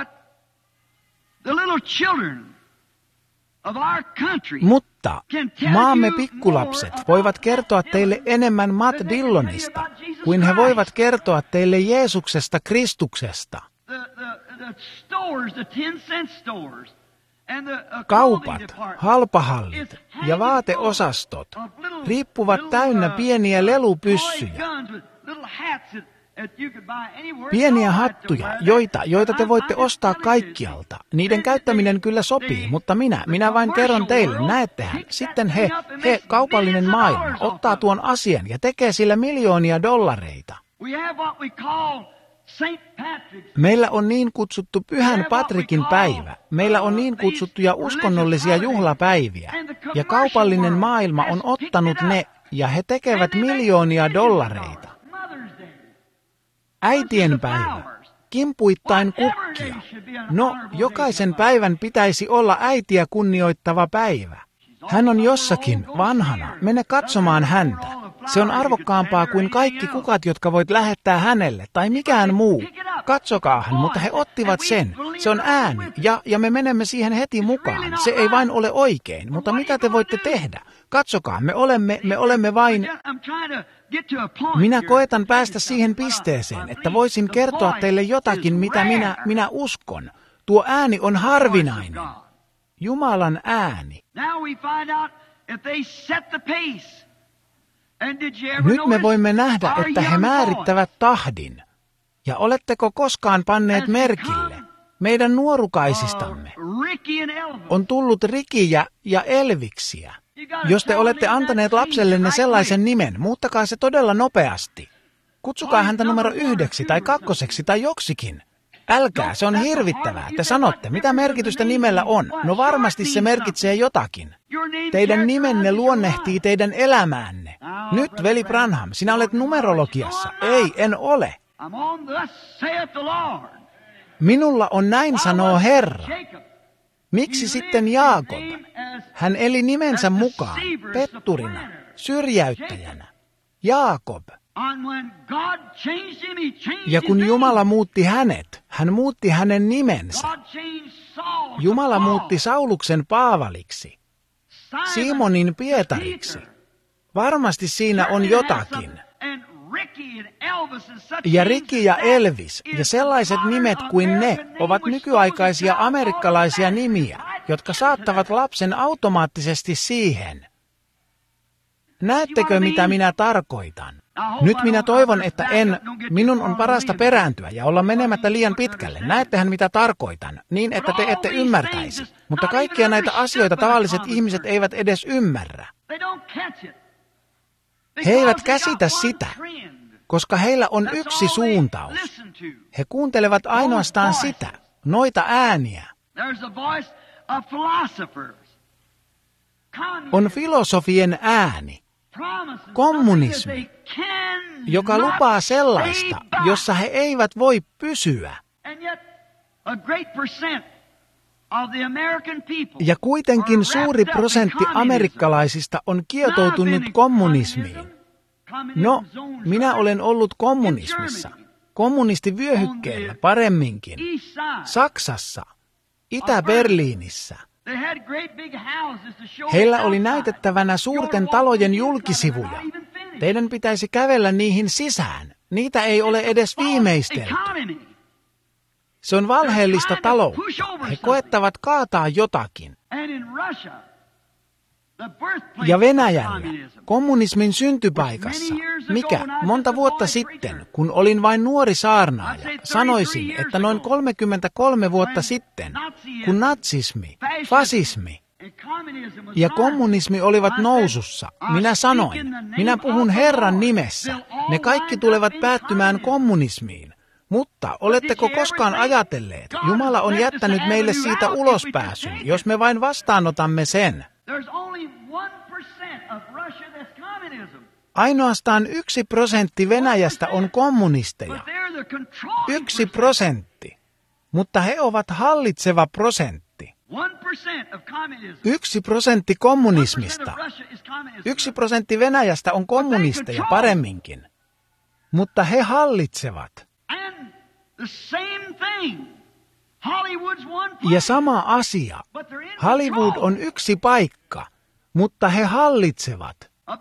Mutta maamme pikkulapset voivat kertoa teille enemmän Matt Dillonista, kuin he voivat kertoa teille Jeesuksesta Kristuksesta. Kaupat, halpahallit ja vaateosastot riippuvat täynnä pieniä lelupyssyjä. Pieniä hattuja, joita te voitte ostaa kaikkialta. Niiden käyttäminen kyllä sopii, mutta minä vain kerron teille, näettehän. Sitten kaupallinen maailma, ottaa tuon asian ja tekee sillä miljoonia dollareita. Meillä on niin kutsuttu Pyhän Patrikin päivä. Meillä on niin kutsuttuja uskonnollisia juhlapäiviä. Ja kaupallinen maailma on ottanut ne, ja he tekevät miljoonia dollareita. Äitien päivä. Kimpuittain kukkia. No, jokaisen päivän pitäisi olla äitiä kunnioittava päivä. Hän on jossakin, vanhana. Mene katsomaan häntä. Se on arvokkaampaa kuin kaikki kukat, jotka voit lähettää hänelle, tai mikään muu. Katsokaahan, mutta he ottivat sen. Se on ääni, ja me menemme siihen heti mukaan. Se ei vain ole oikein, mutta mitä te voitte tehdä? Katsokaa, me olemme vain... Minä koetan päästä siihen pisteeseen, että voisin kertoa teille jotakin, mitä minä uskon. Tuo ääni on harvinainen. Jumalan ääni. Nyt me voimme nähdä, että he määrittävät tahdin. Ja oletteko koskaan panneet merkille? Meidän nuorukaisistamme on tullut Rikiä ja Elviksiä. Jos te olette antaneet lapsellenne sellaisen nimen, muuttakaa se todella nopeasti. Kutsukaa häntä numero 1 tai 2 tai joksikin. Älkää, se on hirvittävää. Te sanotte, mitä merkitystä nimellä on. No varmasti se merkitsee jotakin. Teidän nimenne luonnehtii teidän elämäänne. Nyt, veli Branham, sinä olet numerologiassa. Ei, en ole. Minulla on näin, sanoo Herra. Miksi sitten Jaakob? Hän eli nimensä mukaan, petturina, syrjäyttäjänä. Jaakob. Ja kun Jumala muutti hänet, hän muutti hänen nimensä. Jumala muutti Sauluksen Paavaliksi, Simonin Pietariksi. Varmasti siinä on jotakin. Ja Ricky ja Elvis ja sellaiset nimet kuin ne ovat nykyaikaisia amerikkalaisia nimiä, jotka saattavat lapsen automaattisesti siihen. Näettekö, mitä minä tarkoitan? Nyt minä toivon, että minun on parasta perääntyä ja olla menemättä liian pitkälle. Näettehän, mitä tarkoitan, niin että te ette ymmärtäisi. Mutta kaikkia näitä asioita tavalliset ihmiset eivät edes ymmärrä. He eivät käsitä sitä, koska heillä on yksi suuntaus. He kuuntelevat ainoastaan sitä, noita ääniä. On filosofien ääni, kommunismi, joka lupaa sellaista, jossa he eivät voi pysyä. Ja kuitenkin suuri prosentti amerikkalaisista on kietoutunut kommunismiin. No, minä olen ollut kommunismissa, kommunistivyöhykkeellä paremminkin, Saksassa, Itä-Berliinissä. Heillä oli näytettävänä suurten talojen julkisivuja. Teidän pitäisi kävellä niihin sisään. Niitä ei ole edes viimeistelty. Se on valheellista taloutta. He koettavat kaataa jotakin. Ja Venäjällä, kommunismin syntypaikassa, monta vuotta sitten, kun olin vain nuori saarnaaja, sanoisin, että noin 33 vuotta sitten, kun natsismi, fasismi ja kommunismi olivat nousussa, minä sanoin, minä puhun Herran nimessä, ne kaikki tulevat päättymään kommunismiin. Mutta oletteko koskaan ajatelleet, Jumala on jättänyt meille siitä ulospääsyn, jos me vain vastaanotamme sen. Ainoastaan 1% Venäjästä on kommunisteja. 1%. Mutta he ovat hallitseva prosentti. 1% kommunismista. 1% Venäjästä on kommunisteja paremminkin. Mutta he hallitsevat. Ja sama asia. Hollywood on yksi paikka, mutta he hallitsevat.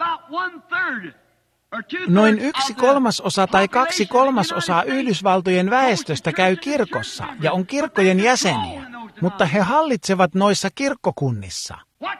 Noin 1/3 tai 2/3 Yhdysvaltojen väestöstä käy kirkossa ja on kirkkojen jäseniä, mutta he hallitsevat noissa kirkkokunnissa.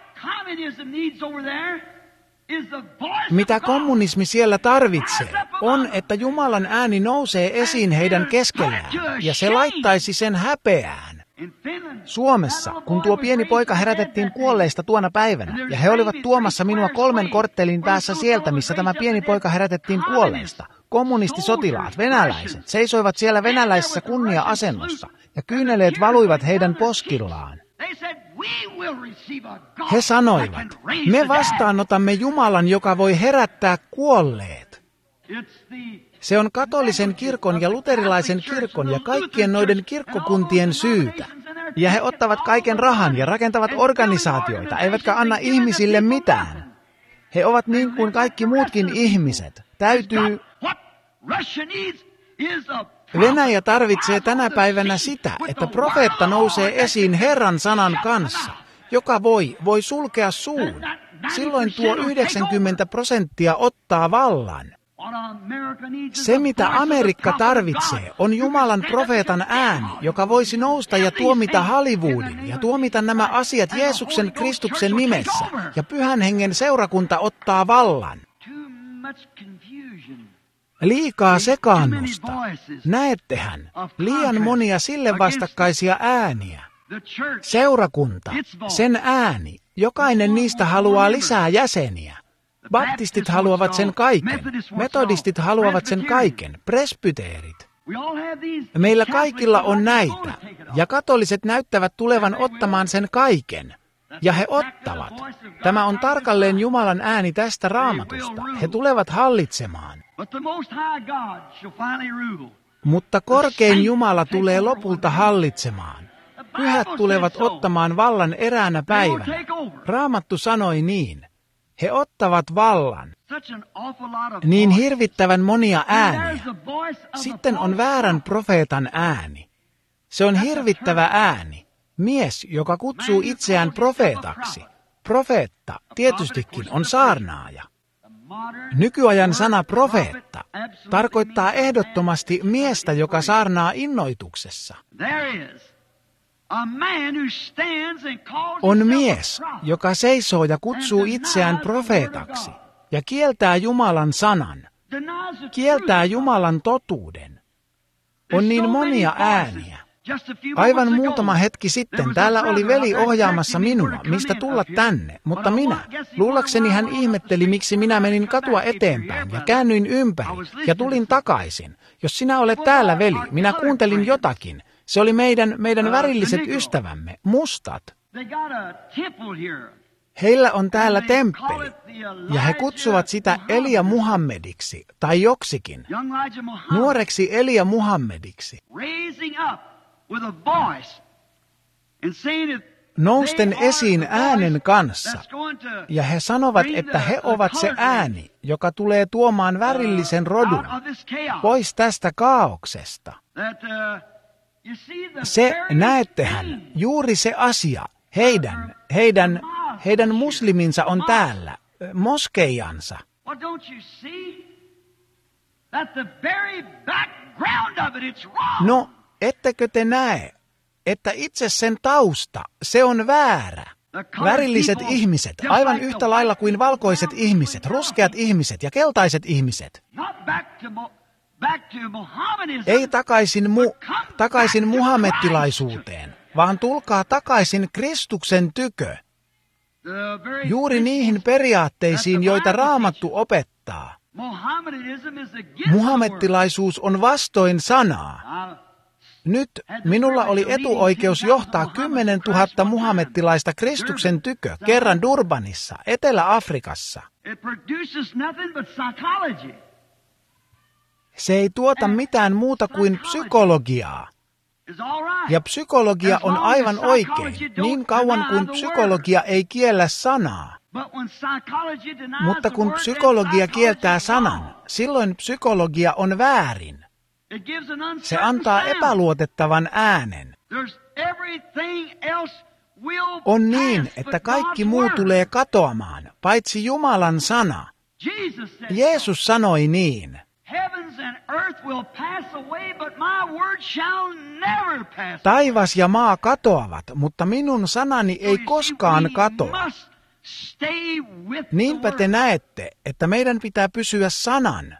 Mitä kommunismi siellä tarvitsee, on, että Jumalan ääni nousee esiin heidän keskellään, ja se laittaisi sen häpeään. Suomessa, kun tuo pieni poika herätettiin kuolleista tuona päivänä, ja he olivat tuomassa minua 3 korttelin päässä sieltä, missä tämä pieni poika herätettiin kuolleista, kommunistisotilaat, venäläiset, seisoivat siellä venäläisessä kunnia-asennossa, ja kyyneleet valuivat heidän poskillaan. He sanoivat, me vastaanotamme Jumalan, joka voi herättää kuolleet. Se on katolisen kirkon ja luterilaisen kirkon ja kaikkien noiden kirkkokuntien syytä. Ja he ottavat kaiken rahan ja rakentavat organisaatioita, eivätkä anna ihmisille mitään. He ovat niin kuin kaikki muutkin ihmiset. Venäjä tarvitsee tänä päivänä sitä, että profeetta nousee esiin Herran sanan kanssa, joka voi sulkea suun. Silloin tuo 90% ottaa vallan. Se, mitä Amerikka tarvitsee, on Jumalan profeetan ääni, joka voisi nousta ja tuomita Hollywoodin ja tuomita nämä asiat Jeesuksen Kristuksen nimessä, ja Pyhän Hengen seurakunta ottaa vallan. Liikaa sekaannusta. Näettehän, liian monia sille vastakkaisia ääniä. Seurakunta, sen ääni, jokainen niistä haluaa lisää jäseniä. Baptistit haluavat sen kaiken, metodistit haluavat sen kaiken, presbyteerit. Meillä kaikilla on näitä, ja katoliset näyttävät tulevan ottamaan sen kaiken. Ja he ottavat. Tämä on tarkalleen Jumalan ääni tästä Raamatusta. He tulevat hallitsemaan. Mutta korkein Jumala tulee lopulta hallitsemaan. Pyhät tulevat ottamaan vallan eräänä päivänä. Raamattu sanoi niin. He ottavat vallan. Niin hirvittävän monia ääniä. Sitten on väärän profeetan ääni. Se on hirvittävä ääni. Mies, joka kutsuu itseään profeetaksi. Profeetta tietystikin on saarnaaja. Nykyajan sana profeetta tarkoittaa ehdottomasti miestä, joka saarnaa innoituksessa. On mies, joka seisoo ja kutsuu itseään profeetaksi ja kieltää Jumalan sanan, kieltää Jumalan totuuden. On niin monia ääniä. Aivan muutama hetki sitten täällä oli veli ohjaamassa minua, mistä tulla tänne, mutta luullakseni hän ihmetteli, miksi minä menin katua eteenpäin ja käännyin ympäri ja tulin takaisin. Jos sinä olet täällä, veli, minä kuuntelin jotakin. Se oli meidän värilliset ystävämme, mustat. Heillä on täällä temppeli, ja he kutsuvat sitä Elia Muhammediksi, tai joksikin, nuoreksi Elia Muhammediksi. Nousten esiin äänen kanssa, ja he sanovat, että he ovat se ääni, joka tulee tuomaan värillisen rodun pois tästä kaauksesta. Se, näettehän, juuri se asia, heidän musliminsa on täällä, moskeijansa. No, ettekö te näe, että itse sen tausta, se on väärä. Värilliset ihmiset, aivan yhtä lailla kuin valkoiset ihmiset, ruskeat ihmiset ja keltaiset ihmiset. Ei takaisin muhammettilaisuuteen, vaan tulkaa takaisin Kristuksen tykö. Juuri niihin periaatteisiin, joita Raamattu opettaa. Muhammettilaisuus on vastoin sanaa. Nyt minulla oli etuoikeus johtaa 10 000 muhammettilaista Kristuksen tykö kerran Durbanissa, Etelä-Afrikassa. Se ei tuota mitään muuta kuin psykologiaa. Ja psykologia on aivan oikein, niin kauan kuin psykologia ei kiellä sanaa. Mutta kun psykologia kieltää sanan, silloin psykologia on väärin. Se antaa epäluotettavan äänen. On niin, että kaikki muu tulee katoamaan, paitsi Jumalan sana. Jeesus sanoi niin. Taivas ja maa katoavat, mutta minun sanani ei koskaan katoa. Niinpä te näette, että meidän pitää pysyä sanan,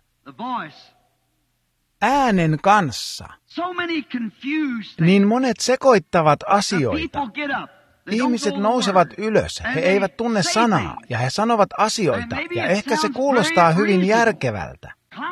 äänen kanssa. Niin monet sekoittavat asioita. Ihmiset nousevat ylös, he eivät tunne sanaa ja he sanovat asioita ja ehkä se kuulostaa hyvin järkevältä.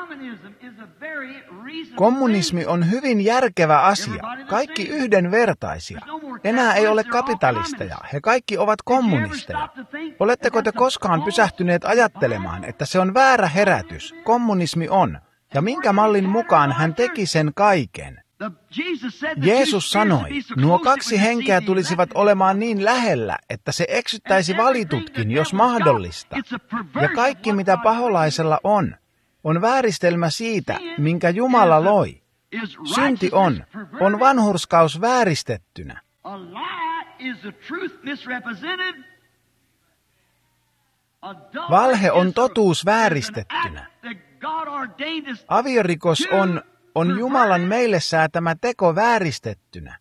Kommunismi on hyvin järkevä asia, kaikki yhdenvertaisia. Enää ei ole kapitalisteja, he kaikki ovat kommunisteja. Oletteko te koskaan pysähtyneet ajattelemaan, että se on väärä herätys, kommunismi on, ja minkä mallin mukaan hän teki sen kaiken? Jeesus sanoi, nuo 2 henkeä tulisivat olemaan niin lähellä, että se eksyttäisi valitutkin, jos mahdollista. Ja kaikki mitä paholaisella on vääristelmä siitä, minkä Jumala loi. Synti on vanhurskaus vääristettynä. Valhe on totuus vääristettynä. Aviorikos on Jumalan meille säätämä teko vääristettynä.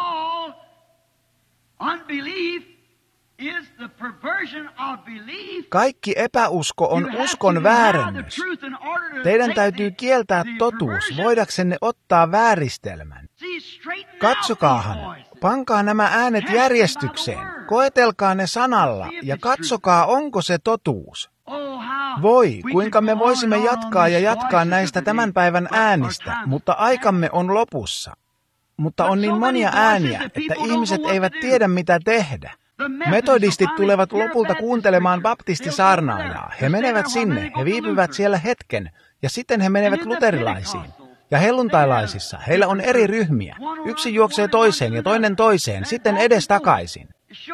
Kaikki epäusko on uskon väärennys. Teidän täytyy kieltää totuus, voidaksenne ottaa vääristelmän. Katsokaahan, pankaa nämä äänet järjestykseen, koetelkaa ne sanalla ja katsokaa, onko se totuus. Voi, kuinka me voisimme jatkaa näistä tämän päivän äänistä, mutta aikamme on lopussa. Mutta on niin monia ääniä, että ihmiset eivät tiedä mitä tehdä. Metodistit tulevat lopulta kuuntelemaan baptistisaarnaajaa. He menevät sinne, he viipyvät siellä hetken, ja sitten he menevät luterilaisiin. Ja helluntailaisissa heillä on eri ryhmiä. Yksi juoksee toiseen ja toinen toiseen, sitten edestakaisin.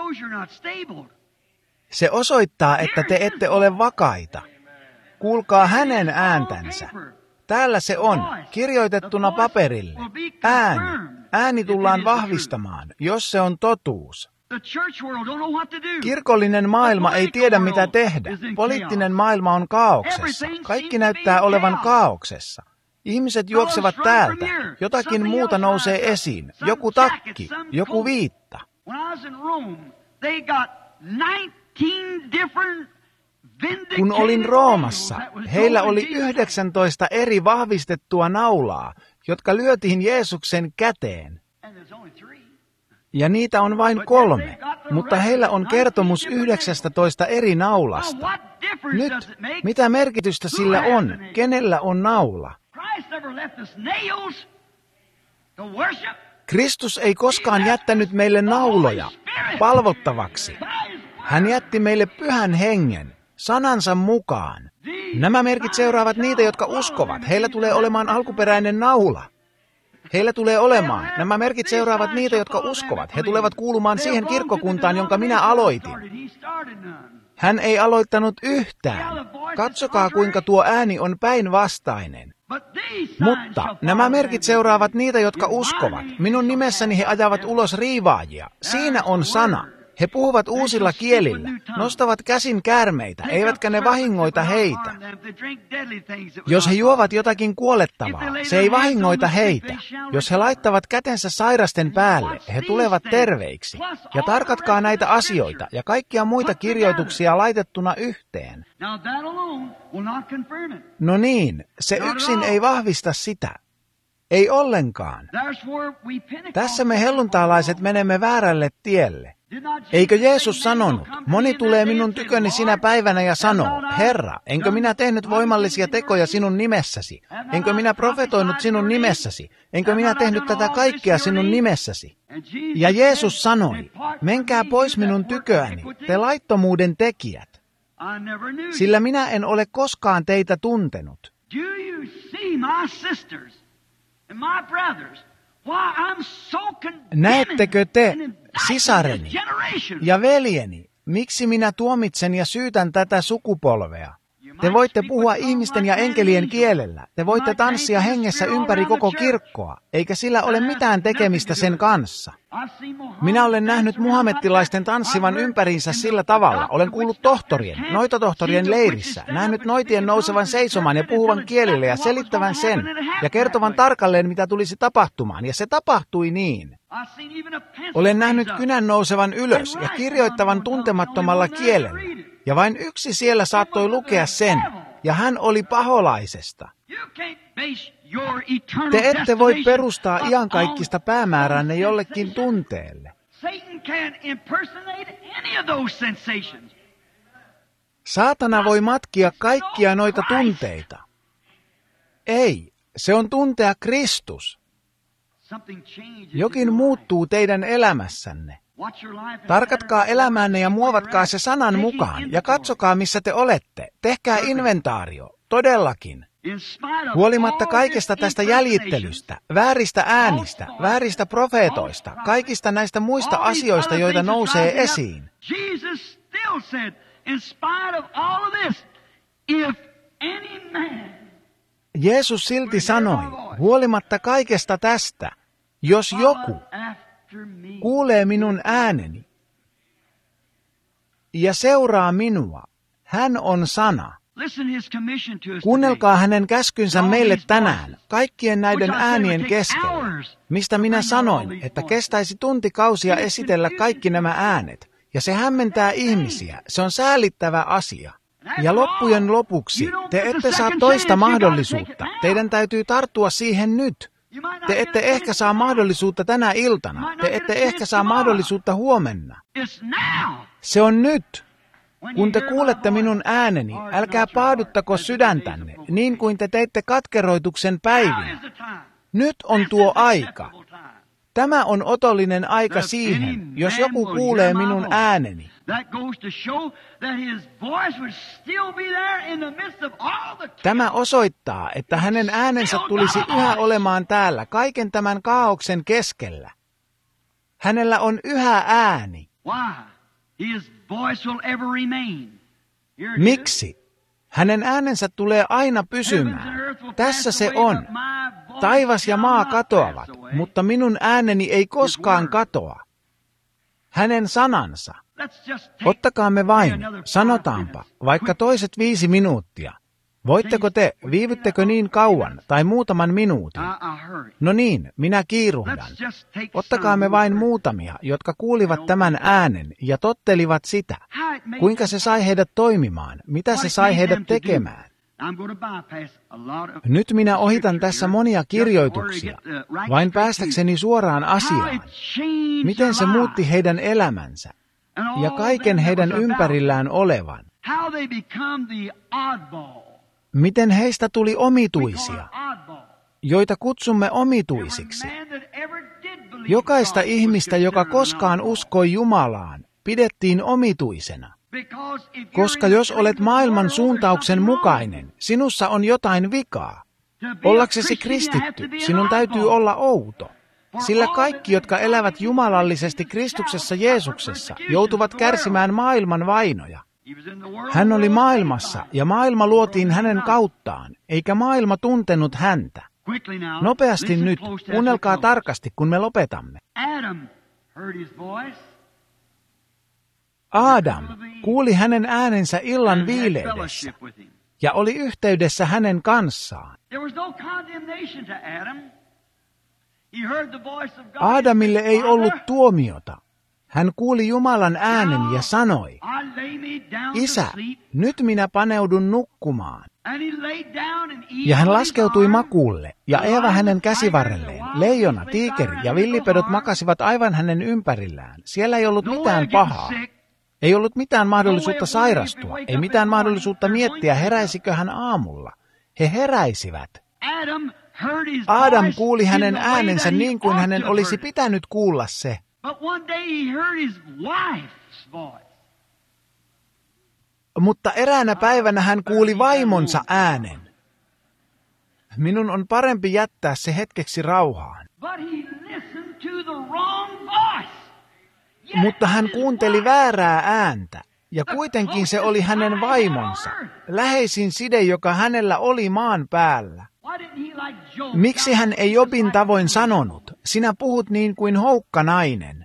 Se osoittaa, että te ette ole vakaita. Kuulkaa hänen ääntänsä. Täällä se on, kirjoitettuna paperille. Ääni tullaan vahvistamaan, jos se on totuus. Kirkollinen maailma ei tiedä mitä tehdä. Poliittinen maailma on kaauksessa. Kaikki näyttää olevan kaauksessa. Ihmiset juoksevat täältä. Jotakin muuta nousee esiin. Joku takki, joku viitta. Kun olin Roomassa, heillä oli 19 eri vahvistettua naulaa, jotka lyötiin Jeesuksen käteen. Ja niitä on vain 3, mutta heillä on kertomus 19 eri naulasta. Nyt, mitä merkitystä sillä on? Kenellä on naula? Kristus ei koskaan jättänyt meille nauloja palvottavaksi. Hän jätti meille Pyhän Hengen, sanansa mukaan. Nämä merkit seuraavat niitä, jotka uskovat. Heillä tulee olemaan alkuperäinen naula. Heillä tulee olemaan. Nämä merkit seuraavat niitä, jotka uskovat. He tulevat kuulumaan siihen kirkkokuntaan, jonka minä aloitin. Hän ei aloittanut yhtään. Katsokaa, kuinka tuo ääni on päinvastainen. Mutta nämä merkit seuraavat niitä, jotka uskovat. Minun nimessäni he ajavat ulos riivaajia. Siinä on sana. He puhuvat uusilla kielillä, nostavat käsin käärmeitä, eivätkä ne vahingoita heitä. Jos he juovat jotakin kuolettavaa, se ei vahingoita heitä. Jos he laittavat kätensä sairasten päälle, he tulevat terveiksi. Ja tarkatkaa näitä asioita ja kaikkia muita kirjoituksia laitettuna yhteen. No niin, se yksin ei vahvista sitä. Ei ollenkaan. Tässä me helluntalaiset menemme väärälle tielle. Eikö Jeesus sanonut, moni tulee minun tyköni sinä päivänä ja sanoo, Herra, enkö minä tehnyt voimallisia tekoja sinun nimessäsi? Enkö minä profetoinut sinun nimessäsi? Enkö minä tehnyt tätä kaikkea sinun nimessäsi? Ja Jeesus sanoi, menkää pois minun tyköäni, te laittomuuden tekijät, sillä minä en ole koskaan teitä tuntenut. Näettekö te, sisareni ja veljeni, miksi minä tuomitsen ja syytän tätä sukupolvea? Te voitte puhua ihmisten ja enkelien kielellä. Te voitte tanssia hengessä ympäri koko kirkkoa, eikä sillä ole mitään tekemistä sen kanssa. Minä olen nähnyt muhammettilaisten tanssivan ympäriinsä sillä tavalla. Olen kuullut noitotohtorien leirissä, nähnyt noitien nousevan seisomaan ja puhuvan kielillä ja selittävän sen ja kertovan tarkalleen, mitä tulisi tapahtumaan. Ja se tapahtui niin. Olen nähnyt kynän nousevan ylös ja kirjoittavan tuntemattomalla kielellä. Ja vain yksi siellä saattoi lukea sen, ja hän oli paholaisesta. Te ette voi perustaa iankaikkista päämääränne jollekin tunteelle. Saatana voi matkia kaikkia noita tunteita. Ei, se on tuntea Kristus. Jokin muuttuu teidän elämässänne. Tarkatkaa elämänne ja muovatkaa se sanan mukaan ja katsokaa, missä te olette. Tehkää inventaario, todellakin. Huolimatta kaikesta tästä jäljittelystä, vääristä äänistä, vääristä profeetoista, kaikista näistä muista asioista, joita nousee esiin. Jeesus silti sanoi, huolimatta kaikesta tästä, jos joku kuulee minun ääneni ja seuraa minua, hän on sana. Kuunnelkaa hänen käskynsä meille tänään, kaikkien näiden äänien keskellä, mistä minä sanoin, että kestäisi tuntikausia esitellä kaikki nämä äänet, ja se hämmentää ihmisiä, se on säälittävä asia. Ja loppujen lopuksi, te ette saa toista mahdollisuutta, teidän täytyy tarttua siihen nyt. Te ette ehkä saa mahdollisuutta tänä iltana, te ette ehkä saa mahdollisuutta huomenna. Se on nyt. Kun te kuulette minun ääneni, älkää paaduttako sydäntänne, niin kuin te teitte katkeroituksen päivinä. Nyt on tuo aika. Tämä on otollinen aika siihen, jos joku kuulee minun ääneni. Tämä osoittaa, että hänen äänensä tulisi yhä olemaan täällä kaiken tämän kaaoksen keskellä. Hänellä on yhä ääni. Miksi? Hänen äänensä tulee aina pysymään. Tässä se on. Taivas ja maa katoavat, mutta minun ääneni ei koskaan katoa. Hänen sanansa. Ottakaamme vain, sanotaanpa, vaikka toiset 5 minuuttia. Voitteko te, viivyttekö niin kauan tai muutaman minuutin? No niin, minä kiiruhdan. Ottakaamme vain muutamia, jotka kuulivat tämän äänen ja tottelivat sitä. Kuinka se sai heidät toimimaan? Mitä se sai heidät tekemään? Nyt minä ohitan tässä monia kirjoituksia, vain päästäkseni suoraan asiaan. Miten se muutti heidän elämänsä ja kaiken heidän ympärillään olevan? Miten heistä tuli omituisia, joita kutsumme omituisiksi? Jokaista ihmistä, joka koskaan uskoi Jumalaan, pidettiin omituisena. Koska jos olet maailman suuntauksen mukainen, sinussa on jotain vikaa. Ollaksesi kristitty, sinun täytyy olla outo. Sillä kaikki, jotka elävät jumalallisesti Kristuksessa Jeesuksessa, joutuvat kärsimään maailman vainoja. Hän oli maailmassa, ja maailma luotiin hänen kauttaan, eikä maailma tuntenut häntä. Nopeasti nyt, kuunnelkaa tarkasti, kun me lopetamme. Adam kuuli hänen äänensä illan viileydessä ja oli yhteydessä hänen kanssaan. Aadamille ei ollut tuomiota. Hän kuuli Jumalan äänen ja sanoi, Isä, nyt minä paneudun nukkumaan. Ja hän laskeutui makuulle, ja Eeva hänen käsivarrelleen. Leijona, tiikeri ja villipedot makasivat aivan hänen ympärillään. Siellä ei ollut mitään pahaa. Ei ollut mitään mahdollisuutta sairastua, ei mitään mahdollisuutta miettiä, heräisikö hän aamulla. He heräisivät. Adam kuuli hänen äänensä niin kuin hänen olisi pitänyt kuulla se. Mutta eräänä päivänä hän kuuli vaimonsa äänen. Minun on parempi jättää se hetkeksi rauhaan. Mutta hän kuunteli väärää ääntä, ja kuitenkin se oli hänen vaimonsa, läheisin side, joka hänellä oli maan päällä. Miksi hän ei Jobin tavoin sanonut, sinä puhut niin kuin houkka nainen?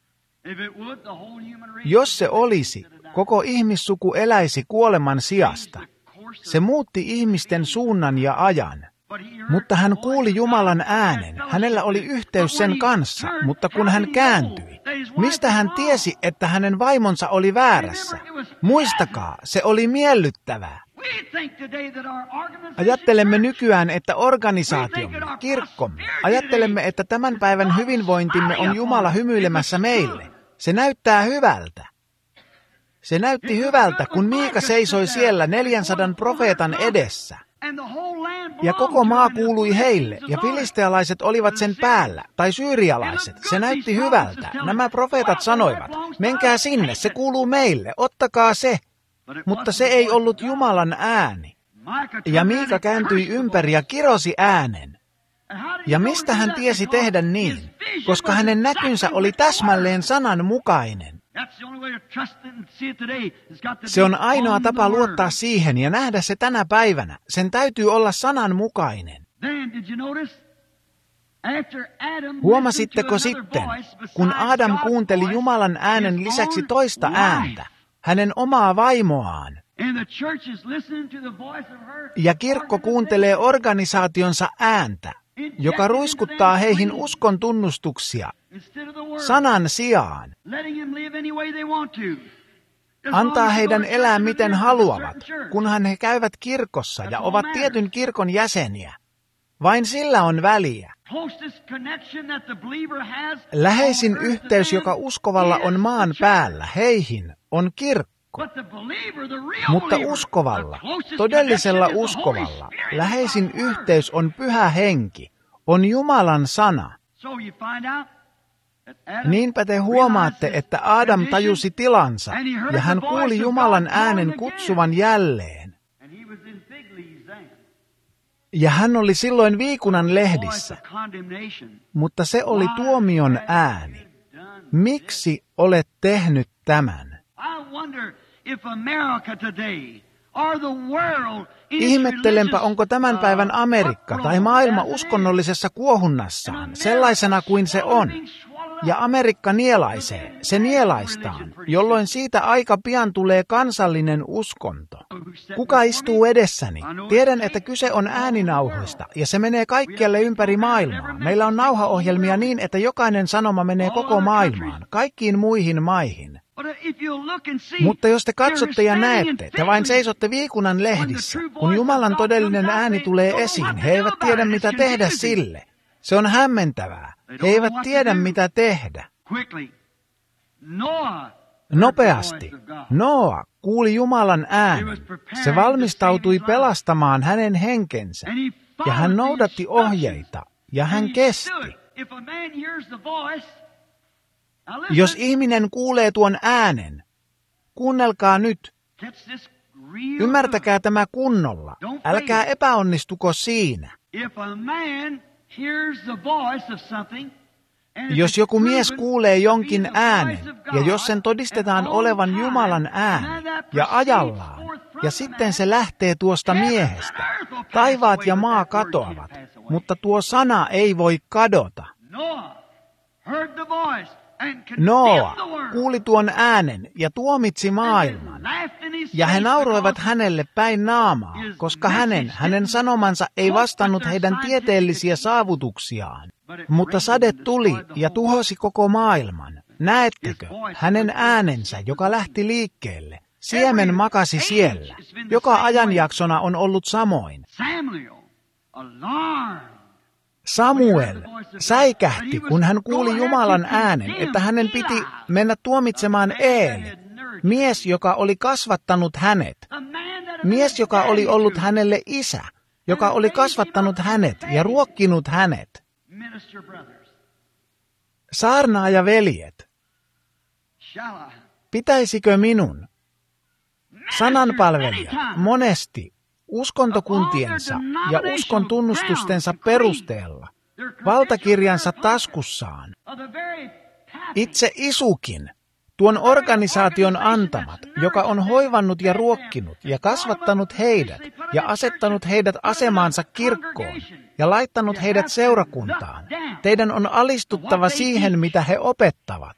Jos se olisi, koko ihmissuku eläisi kuoleman sijasta. Se muutti ihmisten suunnan ja ajan. Mutta hän kuuli Jumalan äänen, hänellä oli yhteys sen kanssa, mutta kun hän kääntyi, mistä hän tiesi, että hänen vaimonsa oli väärässä? Muistakaa, se oli miellyttävää. Ajattelemme nykyään, että organisaatiomme, kirkkomme, ajattelemme, että tämän päivän hyvinvointimme on Jumala hymyilemässä meille. Se näyttää hyvältä. Se näytti hyvältä, kun Miika seisoi siellä 400 profeetan edessä. Ja koko maa kuului heille, ja filistealaiset olivat sen päällä, tai syyrialaiset. Se näytti hyvältä. Nämä profeetat sanoivat, menkää sinne, se kuuluu meille, ottakaa se. Mutta se ei ollut Jumalan ääni. Ja Miika kääntyi ympäri ja kirosi äänen. Ja mistä hän tiesi tehdä niin? Koska hänen näkynsä oli täsmälleen sanan mukainen. Se on ainoa tapa luottaa siihen ja nähdä se tänä päivänä. Sen täytyy olla sanan mukainen. Huomasitteko sitten, kun Adam kuunteli Jumalan äänen lisäksi toista ääntä, hänen omaa vaimoaan, ja kirkko kuuntelee organisaationsa ääntä, joka ruiskuttaa heihin uskon tunnustuksia sanan sijaan, antaa heidän elää miten haluavat, kunhan he käyvät kirkossa ja ovat tietyn kirkon jäseniä. Vain sillä on väliä. Läheisin yhteys, joka uskovalla on maan päällä, heihin, on kirkko. Mutta uskovalla, todellisella uskovalla, läheisin yhteys on Pyhä Henki, on Jumalan sana. Niinpä te huomaatte, että Adam tajusi tilansa, ja hän kuuli Jumalan äänen kutsuvan jälleen. Ja hän oli silloin viikunan lehdissä, mutta se oli tuomion ääni. Miksi olet tehnyt tämän? Ihmettelenpä, onko tämän päivän Amerikka tai maailma uskonnollisessa kuohunnassaan, sellaisena kuin se on. Ja Amerikka nielaisee, se nielaistaan, jolloin siitä aika pian tulee kansallinen uskonto. Kuka istuu edessäni? Tiedän, että kyse on ääninauhoista, ja se menee kaikkialle ympäri maailmaa. Meillä on nauhaohjelmia niin, että jokainen sanoma menee koko maailmaan, kaikkiin muihin maihin. Mutta jos te katsotte ja näette, te vain seisotte viikunan lehdissä, kun Jumalan todellinen ääni tulee esiin, he eivät tiedä mitä tehdä sille. Se on hämmentävää. He eivät tiedä mitä tehdä. Nopeasti. Noa kuuli Jumalan äänen. Se valmistautui pelastamaan hänen henkensä. Ja hän noudatti ohjeita. Ja hän kesti. Jos ihminen kuulee tuon äänen, kuunnelkaa nyt. Ymmärtäkää tämä kunnolla. Älkää epäonnistuko siinä. Jos joku mies kuulee jonkin äänen, ja jos sen todistetaan olevan Jumalan ääni, ja ajallaan, ja sitten se lähtee tuosta miehestä, taivaat ja maa katoavat, mutta tuo sana ei voi kadota. Noa kuuli tuon äänen ja tuomitsi maailman, ja he nauroivat hänelle päin naamaa, koska hänen sanomansa ei vastannut heidän tieteellisiä saavutuksiaan. Mutta sade tuli ja tuhosi koko maailman. näettekö hänen äänensä, joka lähti liikkeelle? Siemen makasi siellä. Joka ajanjaksona on ollut samoin. Samuel säikähti, kun hän kuuli Jumalan äänen, että hänen piti mennä tuomitsemaan Eeli, mies, joka oli kasvattanut hänet, mies, joka oli ollut hänelle isä, joka oli kasvattanut hänet ja ruokkinut hänet. Saarnaaja veljet, pitäisikö minun, sananpalvelija, monesti uskontokuntiensa ja uskon tunnustustensa perusteella, valtakirjansa taskussaan, itse Isukin, tuon organisaation antamat, joka on hoivannut ja ruokkinut ja kasvattanut heidät ja asettanut heidät asemaansa kirkkoon ja laittanut heidät seurakuntaan. Teidän on alistuttava siihen, mitä he opettavat.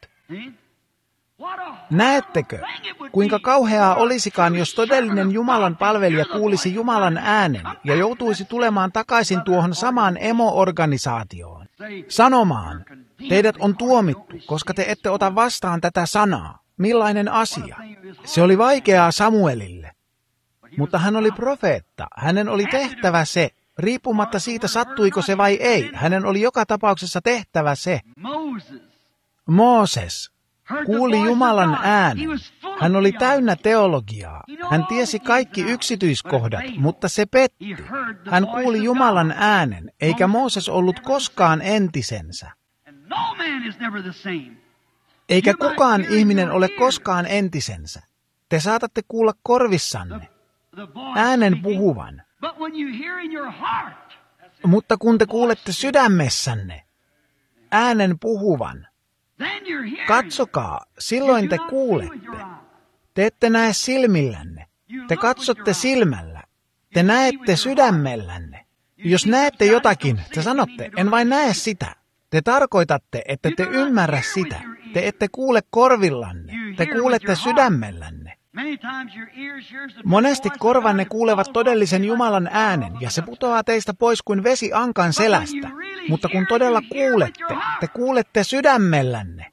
Näettekö, kuinka kauheaa olisikaan, jos todellinen Jumalan palvelija kuulisi Jumalan äänen ja joutuisi tulemaan takaisin tuohon samaan emo-organisaatioon, sanomaan, teidät on tuomittu, koska te ette ota vastaan tätä sanaa. Millainen asia? Se oli vaikeaa Samuelille, mutta hän oli profeetta, hänen oli tehtävä se, riippumatta siitä sattuiko se vai ei, hänen oli joka tapauksessa tehtävä se. Mooses kuuli Jumalan äänen. Hän oli täynnä teologiaa. Hän tiesi kaikki yksityiskohdat, mutta se petti. Hän kuuli Jumalan äänen, eikä Mooses ollut koskaan entisensä. Eikä kukaan ihminen ole koskaan entisensä. Te saatatte kuulla korvissanne äänen puhuvan. Mutta kun te kuulette sydämessänne äänen puhuvan, katsokaa, silloin te kuulette. Te ette näe silmillänne. Te katsotte silmällä. Te näette sydämellänne. Jos näette jotakin, te sanotte, en vain näe sitä. Te tarkoitatte, että te ymmärrä sitä. Te ette kuule korvillanne. Te kuulette sydämellänne. Monesti korvanne kuulevat todellisen Jumalan äänen, ja se putoaa teistä pois kuin vesi ankan selästä. Mutta kun todella kuulette, te kuulette sydämellänne.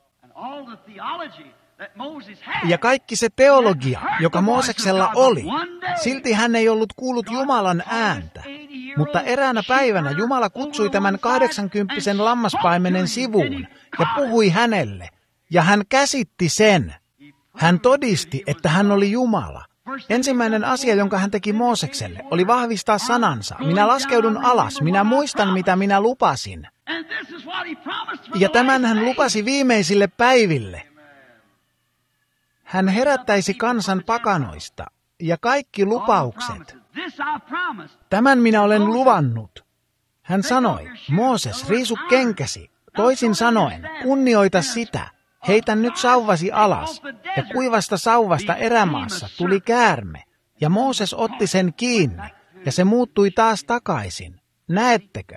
Ja kaikki se teologia, joka Mooseksella oli, silti hän ei ollut kuullut Jumalan ääntä. Mutta eräänä päivänä Jumala kutsui tämän 80 lammaspaimenen sivuun ja puhui hänelle, ja hän käsitti sen. Hän todisti, että hän oli Jumala. Ensimmäinen asia, jonka hän teki Moosekselle, oli vahvistaa sanansa. Minä laskeudun alas, minä muistan, mitä minä lupasin. Ja tämän hän lupasi viimeisille päiville. Hän herättäisi kansan pakanoista ja kaikki lupaukset. Tämän minä olen luvannut. Hän sanoi, Mooses, riisu kenkäsi. Toisin sanoen, kunnioita sitä. Heitä nyt sauvasi alas, ja kuivasta sauvasta erämaassa tuli käärme, ja Mooses otti sen kiinni, ja se muuttui taas takaisin. Näettekö?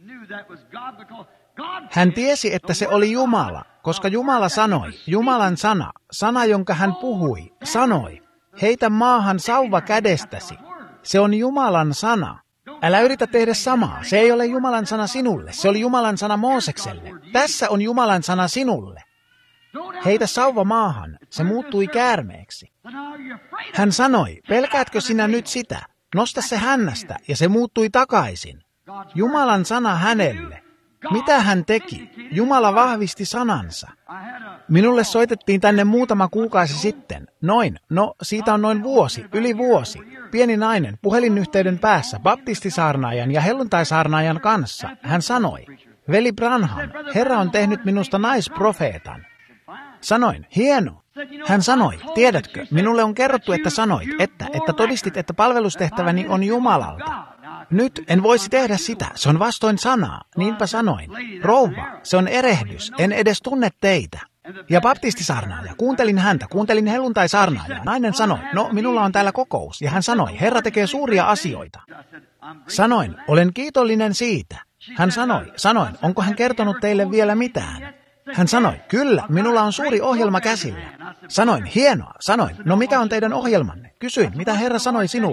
Hän tiesi, että se oli Jumala, koska Jumala sanoi, Jumalan sana, sana jonka hän puhui, sanoi, heitä maahan sauva kädestäsi. Se on Jumalan sana. Älä yritä tehdä samaa. Se ei ole Jumalan sana sinulle. Se oli Jumalan sana Moosekselle. Tässä on Jumalan sana sinulle. Heitä sauva maahan. Se muuttui käärmeeksi. Hän sanoi, pelkäätkö sinä nyt sitä? Nosta se hännästä, ja se muuttui takaisin. Jumalan sana hänelle. Mitä hän teki? Jumala vahvisti sanansa. Minulle soitettiin tänne muutama kuukausi sitten. Siitä on noin vuosi, yli vuosi. Pieni nainen, puhelinyhteyden päässä, baptistisaarnaajan ja helluntaisaarnaajan kanssa. Hän sanoi, veli Branham, Herra on tehnyt minusta naisprofeetan. Sanoin, hieno. Hän sanoi, tiedätkö, minulle on kerrottu, että sanoit, että todistit, että palvelustehtäväni on Jumalalta. Nyt en voisi tehdä sitä, se on vastoin sanaa. Niinpä sanoin, rouva, se on erehdys, en edes tunne teitä. Ja baptistisaarnaaja, kuuntelin helluntaisaarnaajaa. Nainen sanoi, minulla on täällä kokous. Ja hän sanoi, Herra tekee suuria asioita. Sanoin, olen kiitollinen siitä. Hän sanoin, onko hän kertonut teille vielä mitään? Hän sanoi, kyllä, minulla on suuri ohjelma käsillä. Sanoin, hienoa. Sanoin, mikä on teidän ohjelmanne? Kysyin, mitä Herra sanoi sinulle.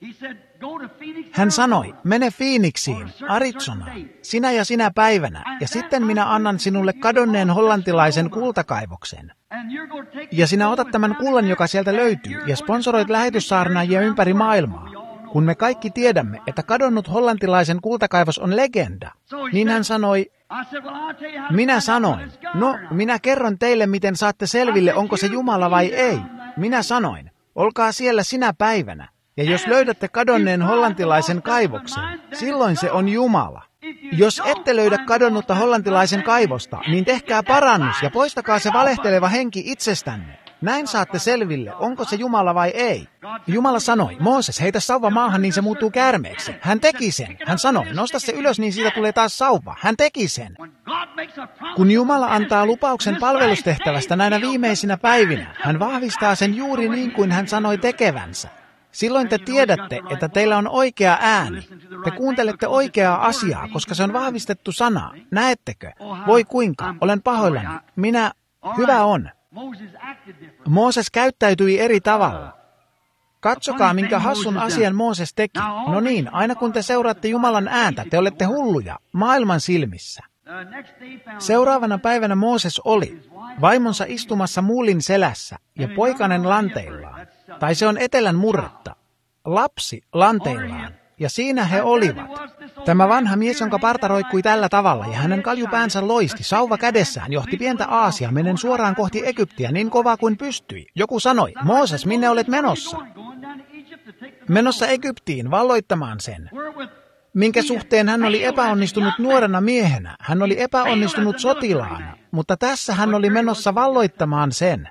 Hän sanoi, mene Phoenixiin, Arizonaan, sinä ja sinä päivänä, ja sitten minä annan sinulle kadonneen hollantilaisen kultakaivoksen. Ja sinä otat tämän kullan, joka sieltä löytyy, ja sponsoroit lähetyssaarnaajia ympäri maailmaa. Kun me kaikki tiedämme, että kadonnut hollantilaisen kultakaivos on legenda, niin hän sanoi, minä sanoin, no, minä kerron teille, miten saatte selville, onko se Jumala vai ei. Minä sanoin, olkaa siellä sinä päivänä, ja jos löydätte kadonneen hollantilaisen kaivoksen, silloin se on Jumala. Jos ette löydä kadonnutta hollantilaisen kaivosta, niin tehkää parannus ja poistakaa se valehteleva henki itsestänne. Näin saatte selville, onko se Jumala vai ei. Jumala sanoi, Mooses, heitä sauva maahan, niin se muuttuu käärmeeksi. Hän teki sen. Hän sanoi, nosta se ylös, niin siitä tulee taas sauva. Hän teki sen. Kun Jumala antaa lupauksen palvelustehtävästä näinä viimeisinä päivinä, hän vahvistaa sen juuri niin kuin hän sanoi tekevänsä. Silloin te tiedätte, että teillä on oikea ääni. Te kuuntelette oikeaa asiaa, koska se on vahvistettu sana. Näettekö? Voi kuinka, olen pahoillani. Hyvä on. Mooses käyttäytyi eri tavalla. Katsokaa, minkä hassun asian Mooses teki. No niin, aina kun te seuraatte Jumalan ääntä, te olette hulluja, maailman silmissä. Seuraavana päivänä Mooses oli vaimonsa istumassa muulin selässä ja poikanen lanteillaan. Tai se on etelän murretta. Lapsi lanteillaan. Ja siinä he olivat. Tämä vanha mies, jonka parta roikkui tällä tavalla, ja hänen kaljupäänsä loisti, sauva kädessään, johti pientä Aasiaa, menen suoraan kohti Egyptiä niin kovaa kuin pystyi. Joku sanoi, Mooses, minne olet menossa? Menossa Egyptiin, valloittamaan sen. Minkä suhteen hän oli epäonnistunut nuorena miehenä, hän oli epäonnistunut sotilaana, mutta tässä hän oli menossa valloittamaan sen.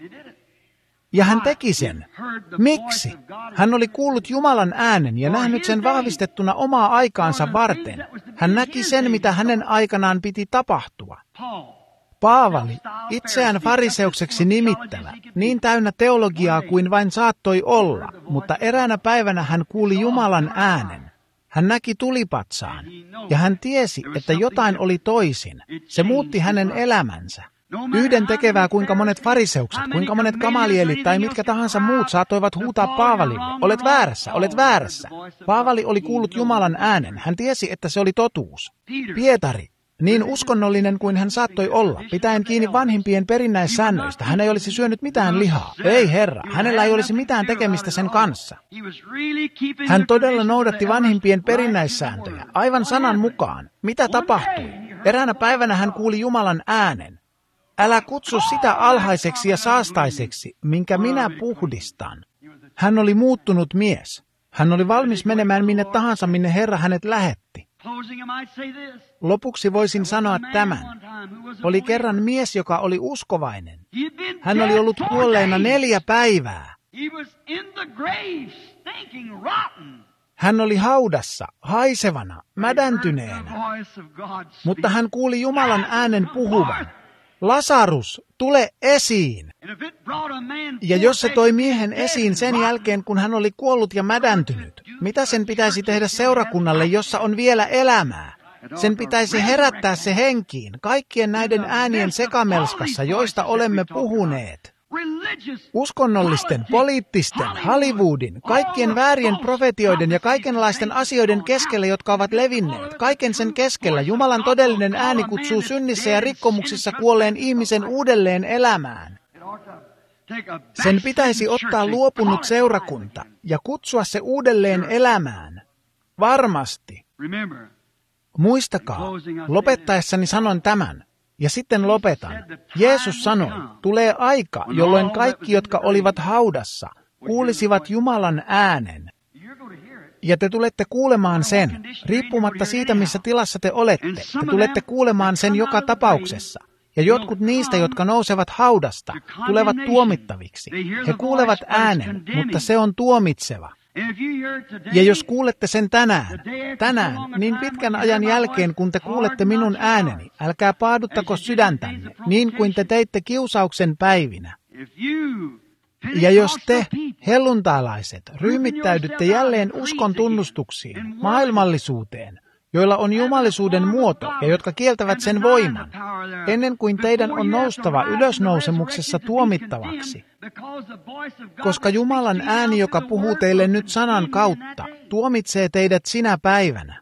Ja hän teki sen. Miksi? Hän oli kuullut Jumalan äänen ja nähnyt sen vahvistettuna omaa aikaansa varten. Hän näki sen, mitä hänen aikanaan piti tapahtua. Paavali, itseään fariseukseksi nimittävä, niin täynnä teologiaa kuin vain saattoi olla, mutta eräänä päivänä hän kuuli Jumalan äänen. Hän näki tulipatsaan, ja hän tiesi, että jotain oli toisin. Se muutti hänen elämänsä. Yhden tekevää kuinka monet fariseukset, kuinka monet gamalielit tai mitkä tahansa muut saattoivat huutaa Paavalille, olet väärässä, olet väärässä. Paavali oli kuullut Jumalan äänen, hän tiesi, että se oli totuus. Pietari, niin uskonnollinen kuin hän saattoi olla, pitäen kiinni vanhimpien perinnäissäännöistä, hän ei olisi syönyt mitään lihaa. Ei herra, hänellä ei olisi mitään tekemistä sen kanssa. Hän todella noudatti vanhimpien perinnäissääntöjä, aivan sanan mukaan. Mitä tapahtui? Eräänä päivänä hän kuuli Jumalan äänen. Älä kutsu sitä alhaiseksi ja saastaiseksi, minkä minä puhdistan. Hän oli muuttunut mies. Hän oli valmis menemään minne tahansa, minne Herra hänet lähetti. Lopuksi voisin sanoa tämän. Oli kerran mies, joka oli uskovainen. Hän oli ollut kuolleena 4 päivää. Hän oli haudassa, haisevana, mädäntyneenä. Mutta hän kuuli Jumalan äänen puhuvan. Lasarus, tule esiin. Ja jos se toi miehen esiin sen jälkeen, kun hän oli kuollut ja mädäntynyt, mitä sen pitäisi tehdä seurakunnalle, jossa on vielä elämää? Sen pitäisi herättää se henkiin, kaikkien näiden äänien sekamelskassa, joista olemme puhuneet. Uskonnollisten, poliittisten, Hollywoodin, kaikkien väärien profetioiden ja kaikenlaisten asioiden keskellä, jotka ovat levinneet, kaiken sen keskellä Jumalan todellinen ääni kutsuu synnissä ja rikkomuksissa kuolleen ihmisen uudelleen elämään. Sen pitäisi ottaa luopunut seurakunta ja kutsua se uudelleen elämään. Varmasti. Muistakaa, lopettaessani sanon tämän. Ja sitten lopetan. Jeesus sanoi, tulee aika, jolloin kaikki, jotka olivat haudassa, kuulisivat Jumalan äänen. Ja te tulette kuulemaan sen, riippumatta siitä, missä tilassa te olette. Te tulette kuulemaan sen joka tapauksessa. Ja jotkut niistä, jotka nousevat haudasta, tulevat tuomittaviksi. He kuulevat äänen, mutta se on tuomitseva. Ja jos kuulette sen tänään, niin pitkän ajan jälkeen, kun te kuulette minun ääneni, älkää paaduttako sydäntänne, niin kuin te teitte kiusauksen päivinä. Ja jos te, helluntailaiset, ryhmittäydytte jälleen uskon tunnustuksiin, maailmallisuuteen, joilla on jumalisuuden muoto ja jotka kieltävät sen voiman, ennen kuin teidän on noustava ylösnousemuksessa tuomittavaksi. Koska Jumalan ääni, joka puhuu teille nyt sanan kautta, tuomitsee teidät sinä päivänä.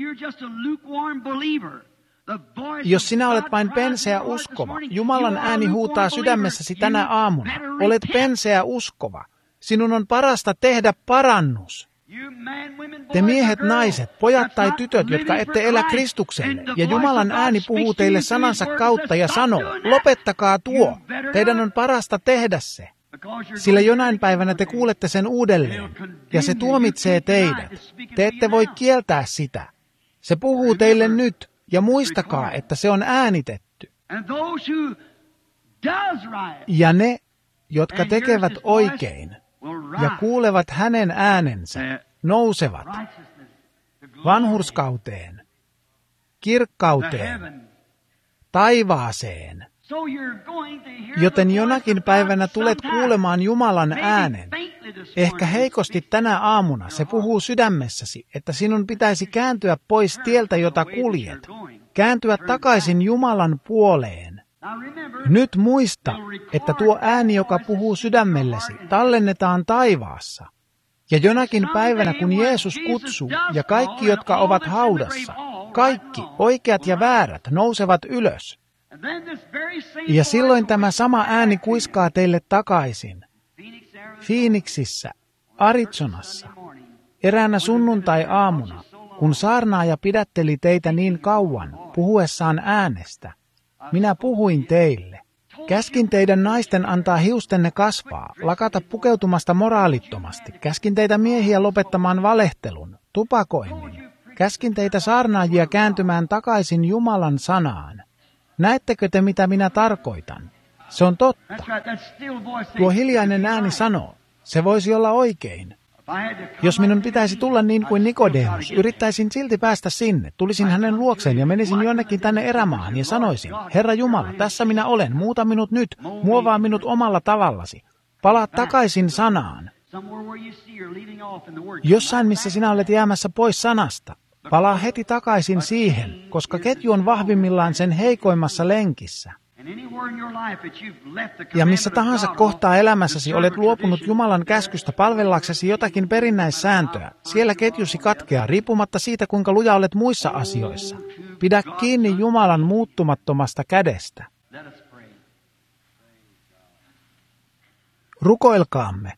Jos sinä olet vain penseä uskova, Jumalan ääni huutaa sydämessäsi tänä aamuna. Olet penseä uskova. Sinun on parasta tehdä parannus. Te miehet, naiset, pojat tai tytöt, jotka ette elä Kristukselle, ja Jumalan ääni puhuu teille sanansa kautta ja sanoo, lopettakaa tuo, teidän on parasta tehdä se. Sillä jonain päivänä te kuulette sen uudelleen, ja se tuomitsee teidät. Te ette voi kieltää sitä. Se puhuu teille nyt, ja muistakaa, että se on äänitetty. Ja ne, jotka tekevät oikein ja kuulevat hänen äänensä, nousevat vanhurskauteen, kirkkauteen, taivaaseen. Joten jonakin päivänä tulet kuulemaan Jumalan äänen. Ehkä heikosti tänä aamuna se puhuu sydämessäsi, että sinun pitäisi kääntyä pois tieltä, jota kuljet. Kääntyä takaisin Jumalan puoleen. Nyt muista, että tuo ääni, joka puhuu sydämellesi, tallennetaan taivaassa. Ja jonakin päivänä, kun Jeesus kutsuu, ja kaikki, jotka ovat haudassa, kaikki, oikeat ja väärät, nousevat ylös. Ja silloin tämä sama ääni kuiskaa teille takaisin. Phoenixissä, Arizonassa, eräänä sunnuntai-aamuna, kun saarnaaja pidätteli teitä niin kauan, puhuessaan äänestä, minä puhuin teille. Käskin teidän naisten antaa hiustenne kasvaa, lakata pukeutumasta moraalittomasti. Käskin teitä miehiä lopettamaan valehtelun, tupakoinnin. Käskin teitä saarnaajia kääntymään takaisin Jumalan sanaan. Näettekö te, mitä minä tarkoitan? Se on totta. Tuo hiljainen ääni sanoo, se voisi olla oikein. Jos minun pitäisi tulla niin kuin Nikodemus, yrittäisin silti päästä sinne. Tulisin hänen luokseen ja menisin jonnekin tänne erämaahan ja sanoisin, Herra Jumala, tässä minä olen, muuta minut nyt, muovaa minut omalla tavallasi. Palaa takaisin sanaan. Jossain, missä sinä olet jäämässä pois sanasta, palaa heti takaisin siihen, koska ketju on vahvimmillaan sen heikoimmassa lenkissä. Ja missä tahansa kohtaa elämässäsi olet luopunut Jumalan käskystä palvellaksesi jotakin perinnäissääntöä, siellä ketjusi katkeaa riippumatta siitä, kuinka luja olet muissa asioissa. Pidä kiinni Jumalan muuttumattomasta kädestä. Rukoilkaamme.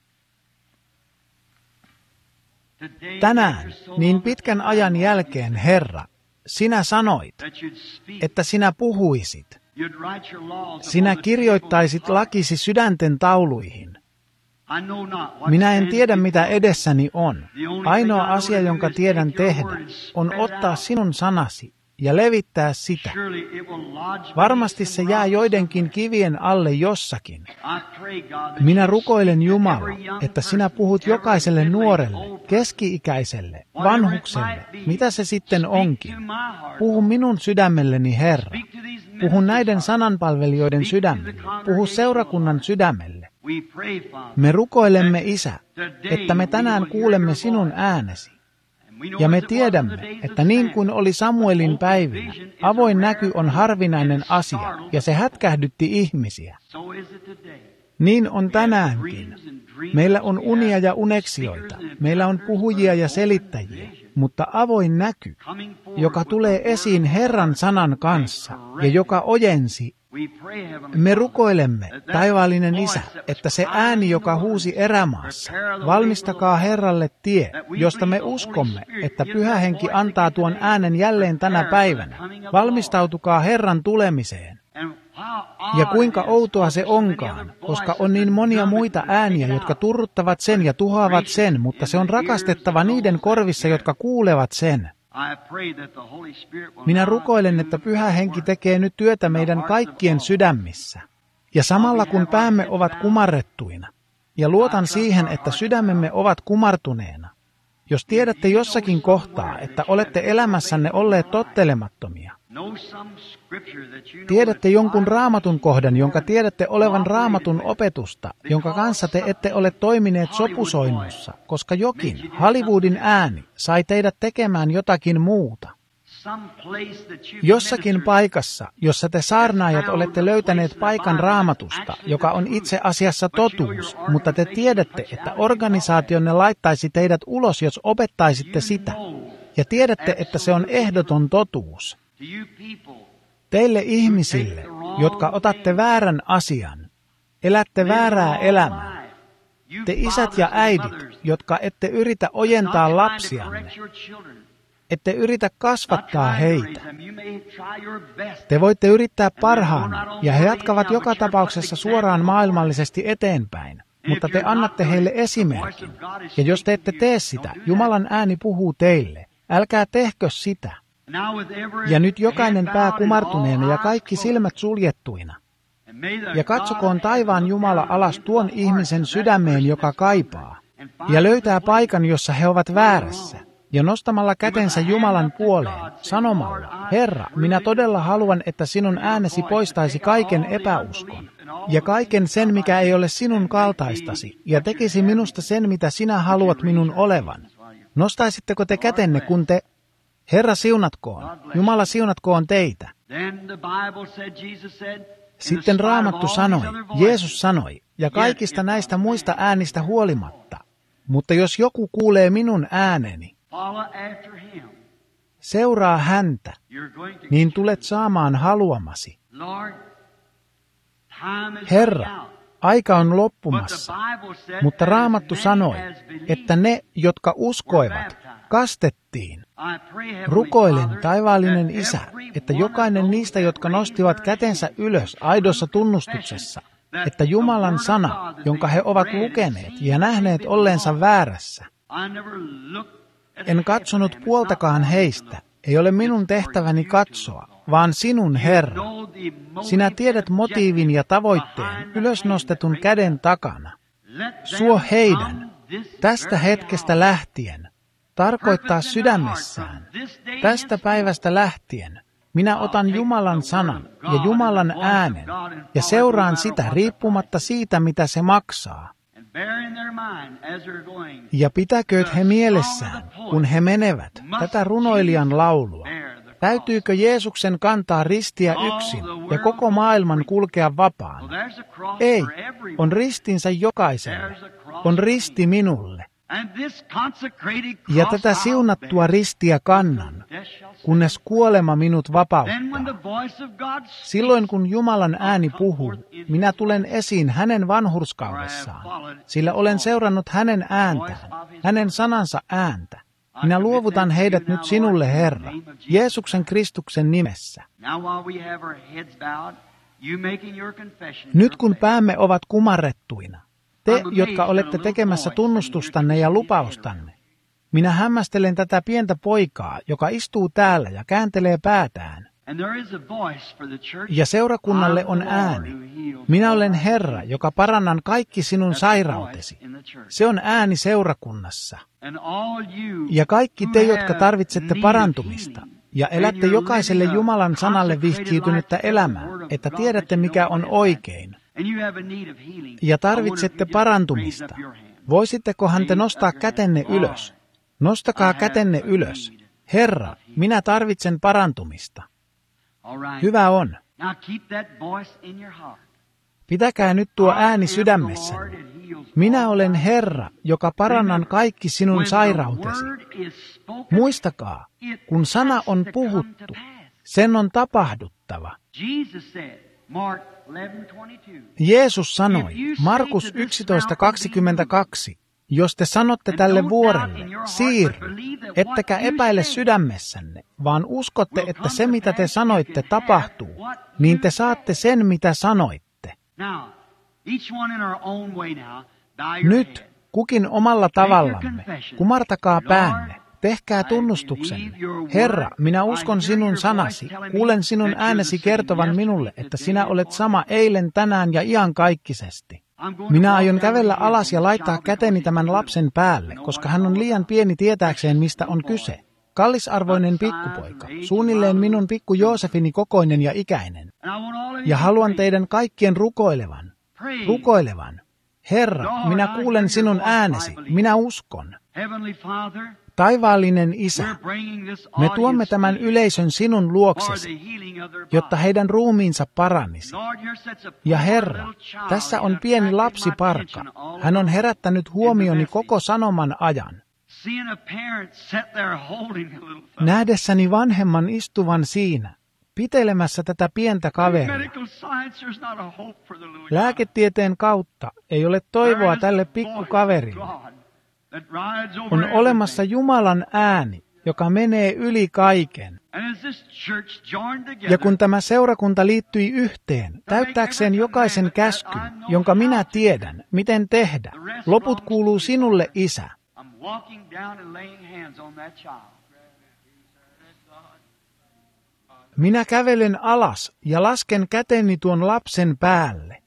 Tänään, niin pitkän ajan jälkeen, Herra, sinä sanoit, että sinä puhuisit. Sinä kirjoittaisit lakisi sydänten tauluihin. Minä en tiedä, mitä edessäni on. Ainoa asia, jonka tiedän tehdä, on ottaa sinun sanasi ja levittää sitä. Varmasti se jää joidenkin kivien alle jossakin. Minä rukoilen Jumala, että sinä puhut jokaiselle nuorelle, keski-ikäiselle, vanhukselle, mitä se sitten onkin. Puhu minun sydämelleni, Herra. Puhu näiden sananpalvelijoiden sydämelle. Puhu seurakunnan sydämelle. Me rukoilemme, Isä, että me tänään kuulemme sinun äänesi. Ja me tiedämme, että niin kuin oli Samuelin päivinä, avoin näky on harvinainen asia, ja se hätkähdytti ihmisiä. Niin on tänäänkin. Meillä on unia ja uneksioita, meillä on puhujia ja selittäjiä, mutta avoin näky, joka tulee esiin Herran sanan kanssa ja joka ojensi. Me rukoilemme, taivaallinen Isä, että se ääni, joka huusi erämaassa, valmistakaa Herralle tie, josta me uskomme, että Pyhä Henki antaa tuon äänen jälleen tänä päivänä. Valmistautukaa Herran tulemiseen. Ja kuinka outoa se onkaan, koska on niin monia muita ääniä, jotka turruttavat sen ja tuhoavat sen, mutta se on rakastettava niiden korvissa, jotka kuulevat sen. Minä rukoilen, että Pyhä Henki tekee nyt työtä meidän kaikkien sydämissä. Ja samalla kun päämme ovat kumarrettuina, ja luotan siihen, että sydämemme ovat kumartuneena. Jos tiedätte jossakin kohtaa, että olette elämässänne olleet tottelemattomia, tiedätte jonkun raamatun kohdan, jonka tiedätte olevan raamatun opetusta, jonka kanssa te ette ole toimineet sopusoinnussa, koska jokin Hollywoodin ääni sai teidät tekemään jotakin muuta. Jossakin paikassa, jossa te saarnaajat olette löytäneet paikan Raamatusta, joka on itse asiassa totuus, mutta te tiedätte, että organisaationne laittaisi teidät ulos, jos opettaisitte sitä. Ja tiedätte, että se on ehdoton totuus. Teille ihmisille, jotka otatte väärän asian, elätte väärää elämää. Te isät ja äidit, jotka ette yritä ojentaa lapsianne, ette yritä kasvattaa heitä. Te voitte yrittää parhaanne, ja he jatkavat joka tapauksessa suoraan maailmallisesti eteenpäin, mutta te annatte heille esimerkin. Ja jos te ette tee sitä, Jumalan ääni puhuu teille. Älkää tehkö sitä. Ja nyt jokainen pää kumartuneena ja kaikki silmät suljettuina. Ja katsokoon taivaan Jumala alas tuon ihmisen sydämeen, joka kaipaa, ja löytää paikan, jossa he ovat väärässä. Ja nostamalla kätensä Jumalan puoleen, sanomalla, Herra, minä todella haluan, että sinun äänesi poistaisi kaiken epäuskon, ja kaiken sen, mikä ei ole sinun kaltaistasi, ja tekisi minusta sen, mitä sinä haluat minun olevan. Nostaisitteko te kätenne, kun te, Herra siunatkoon, Jumala siunatkoon teitä. Sitten Raamattu sanoi, Jeesus sanoi, ja kaikista näistä muista äänistä huolimatta, mutta jos joku kuulee minun ääneni, seuraa häntä, niin tulet saamaan haluamasi. Herra, aika on loppumassa, mutta Raamattu sanoi, että ne, jotka uskoivat, kastettiin. Rukoilen, taivaallinen Isä, että jokainen niistä, jotka nostivat kätensä ylös aidossa tunnustuksessa, että Jumalan sana, jonka he ovat lukeneet ja nähneet olleensa väärässä, en katsonut puoltakaan heistä, ei ole minun tehtäväni katsoa, vaan sinun, Herra. Sinä tiedät motiivin ja tavoitteen ylösnostetun käden takana. Suo heidän, tästä hetkestä lähtien, tarkoittaa sydämessään, tästä päivästä lähtien, minä otan Jumalan sanan ja Jumalan äänen ja seuraan sitä riippumatta siitä, mitä se maksaa. Ja pitäkööt he mielessään, kun he menevät, tätä runoilijan laulua. Täytyykö Jeesuksen kantaa ristiä yksin ja koko maailman kulkea vapaana? Ei, on ristinsä jokaiselle, on risti minulle. Ja tätä siunattua ristiä kannan, kunnes kuolema minut vapauttaa. Silloin kun Jumalan ääni puhuu, minä tulen esiin hänen vanhurskaudessaan, sillä olen seurannut hänen ääntään, hänen sanansa ääntä. Minä luovutan heidät nyt sinulle, Herra, Jeesuksen Kristuksen nimessä. Nyt kun päämme ovat kumarrettuina, te, jotka olette tekemässä tunnustustanne ja lupaustanne, minä hämmästelen tätä pientä poikaa, joka istuu täällä ja kääntelee päätään. Ja seurakunnalle on ääni. Minä olen Herra, joka parannan kaikki sinun sairautesi. Se on ääni seurakunnassa. Ja kaikki te, jotka tarvitsette parantumista, ja elätte jokaiselle Jumalan sanalle vihkiytynyttä elämää, että tiedätte mikä on oikein, ja tarvitsette parantumista, voisittekohan te nostaa kätenne ylös? Nostakaa kätenne ylös. Herra, minä tarvitsen parantumista. Hyvä on. Pitäkää nyt tuo ääni sydämessänne. Minä olen Herra, joka parannan kaikki sinun sairautesi. Muistakaa, kun sana on puhuttu, sen on tapahduttava. Jeesus sanoi, Markus 11:22, jos te sanotte tälle vuorelle, siirry, ettekä epäile sydämessänne, vaan uskotte, että se mitä te sanoitte tapahtuu, niin te saatte sen mitä sanoitte. Nyt kukin omalla tavallamme, kumartakaa päänne, tehkää tunnustuksenne. Herra, minä uskon sinun sanasi, kuulen sinun äänesi kertovan minulle, että sinä olet sama eilen, tänään ja iankaikkisesti. Minä aion kävellä alas ja laittaa käteni tämän lapsen päälle, koska hän on liian pieni tietääkseen, mistä on kyse. Kallisarvoinen pikkupoika, suunnilleen minun pikku Joosefini kokoinen ja ikäinen. Ja haluan teidän kaikkien rukoilevan. Herra, minä kuulen sinun äänesi, minä uskon. Taivaallinen Isä, me tuomme tämän yleisön sinun luoksesi, jotta heidän ruumiinsa paranisi. Ja Herra, tässä on pieni lapsiparka. Hän on herättänyt huomioni koko sanoman ajan. Nähdessäni vanhemman istuvan siinä, pitelemässä tätä pientä kaveria. Lääketieteen kautta ei ole toivoa tälle pikkukaverille. On olemassa Jumalan ääni, joka menee yli kaiken. Ja kun tämä seurakunta liittyi yhteen, täyttääkseen jokaisen käskyn, jonka minä tiedän, miten tehdä, loput kuuluu sinulle, Isä. Minä kävelen alas ja lasken käteni tuon lapsen päälle.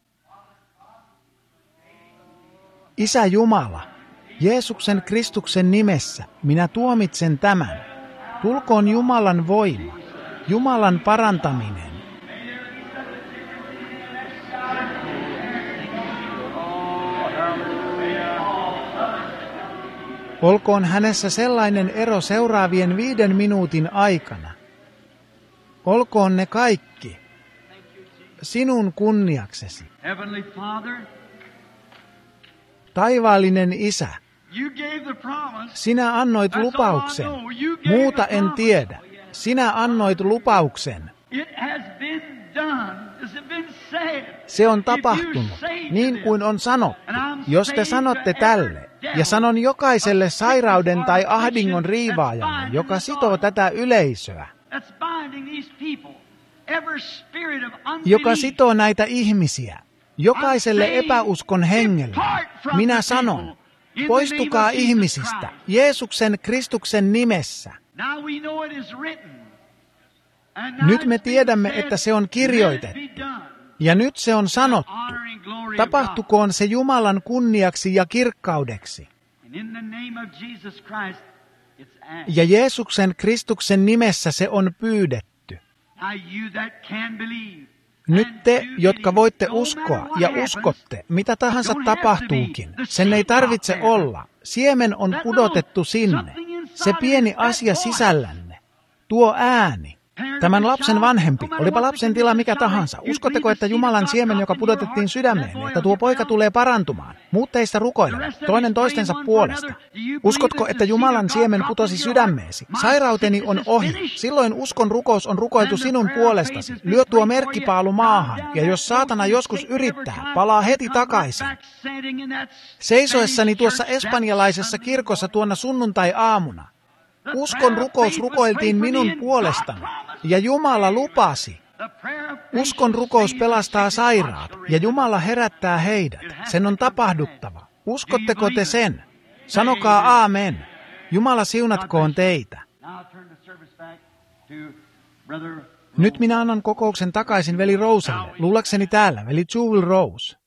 Isä Jumala, Jeesuksen Kristuksen nimessä minä tuomitsen tämän. Tulkoon Jumalan voima, Jumalan parantaminen. Olkoon hänessä sellainen ero seuraavien 5 minuutin aikana. Olkoon ne kaikki sinun kunniaksesi. Taivaallinen Isä, sinä annoit lupauksen. Muuta en tiedä. Sinä annoit lupauksen. Se on tapahtunut, niin kuin on sanottu. Jos te sanotte tälle, ja sanon jokaiselle sairauden tai ahdingon riivaajalle, joka sitoo tätä yleisöä, joka sitoo näitä ihmisiä, jokaiselle epäuskon hengelle, minä sanon, poistukaa ihmisistä Jeesuksen Kristuksen nimessä. Nyt me tiedämme, että se on kirjoitettu. Ja nyt se on sanottu. Tapahtukoon se Jumalan kunniaksi ja kirkkaudeksi. Ja Jeesuksen Kristuksen nimessä se on pyydetty. Nyt te, jotka voitte uskoa ja uskotte, mitä tahansa tapahtuukin, sen ei tarvitse olla. Siemen on pudotettu sinne. Se pieni asia sisällänne. Tuo ääni. Tämän lapsen vanhempi, olipa lapsen tila mikä tahansa, uskotteko, että Jumalan siemen, joka pudotettiin sydämeen, että tuo poika tulee parantumaan? Muut teistä rukoilevat, toinen toistensa puolesta. Uskotko, että Jumalan siemen putosi sydämeesi? Sairauteni on ohi. Silloin uskon rukous on rukoiltu sinun puolestasi. Lyö tuo merkkipaalu maahan, ja jos saatana joskus yrittää, palaa heti takaisin. Seisoessani tuossa espanjalaisessa kirkossa tuona sunnuntai-aamuna, uskon rukous rukoiltiin minun puolestani, ja Jumala lupasi. Uskon rukous pelastaa sairaat, ja Jumala herättää heidät. Sen on tapahduttava. Uskotteko te sen? Sanokaa aamen. Jumala siunatkoon teitä. Nyt minä annan kokouksen takaisin veli Roselle, luullakseni täällä, veli Jewel Rose.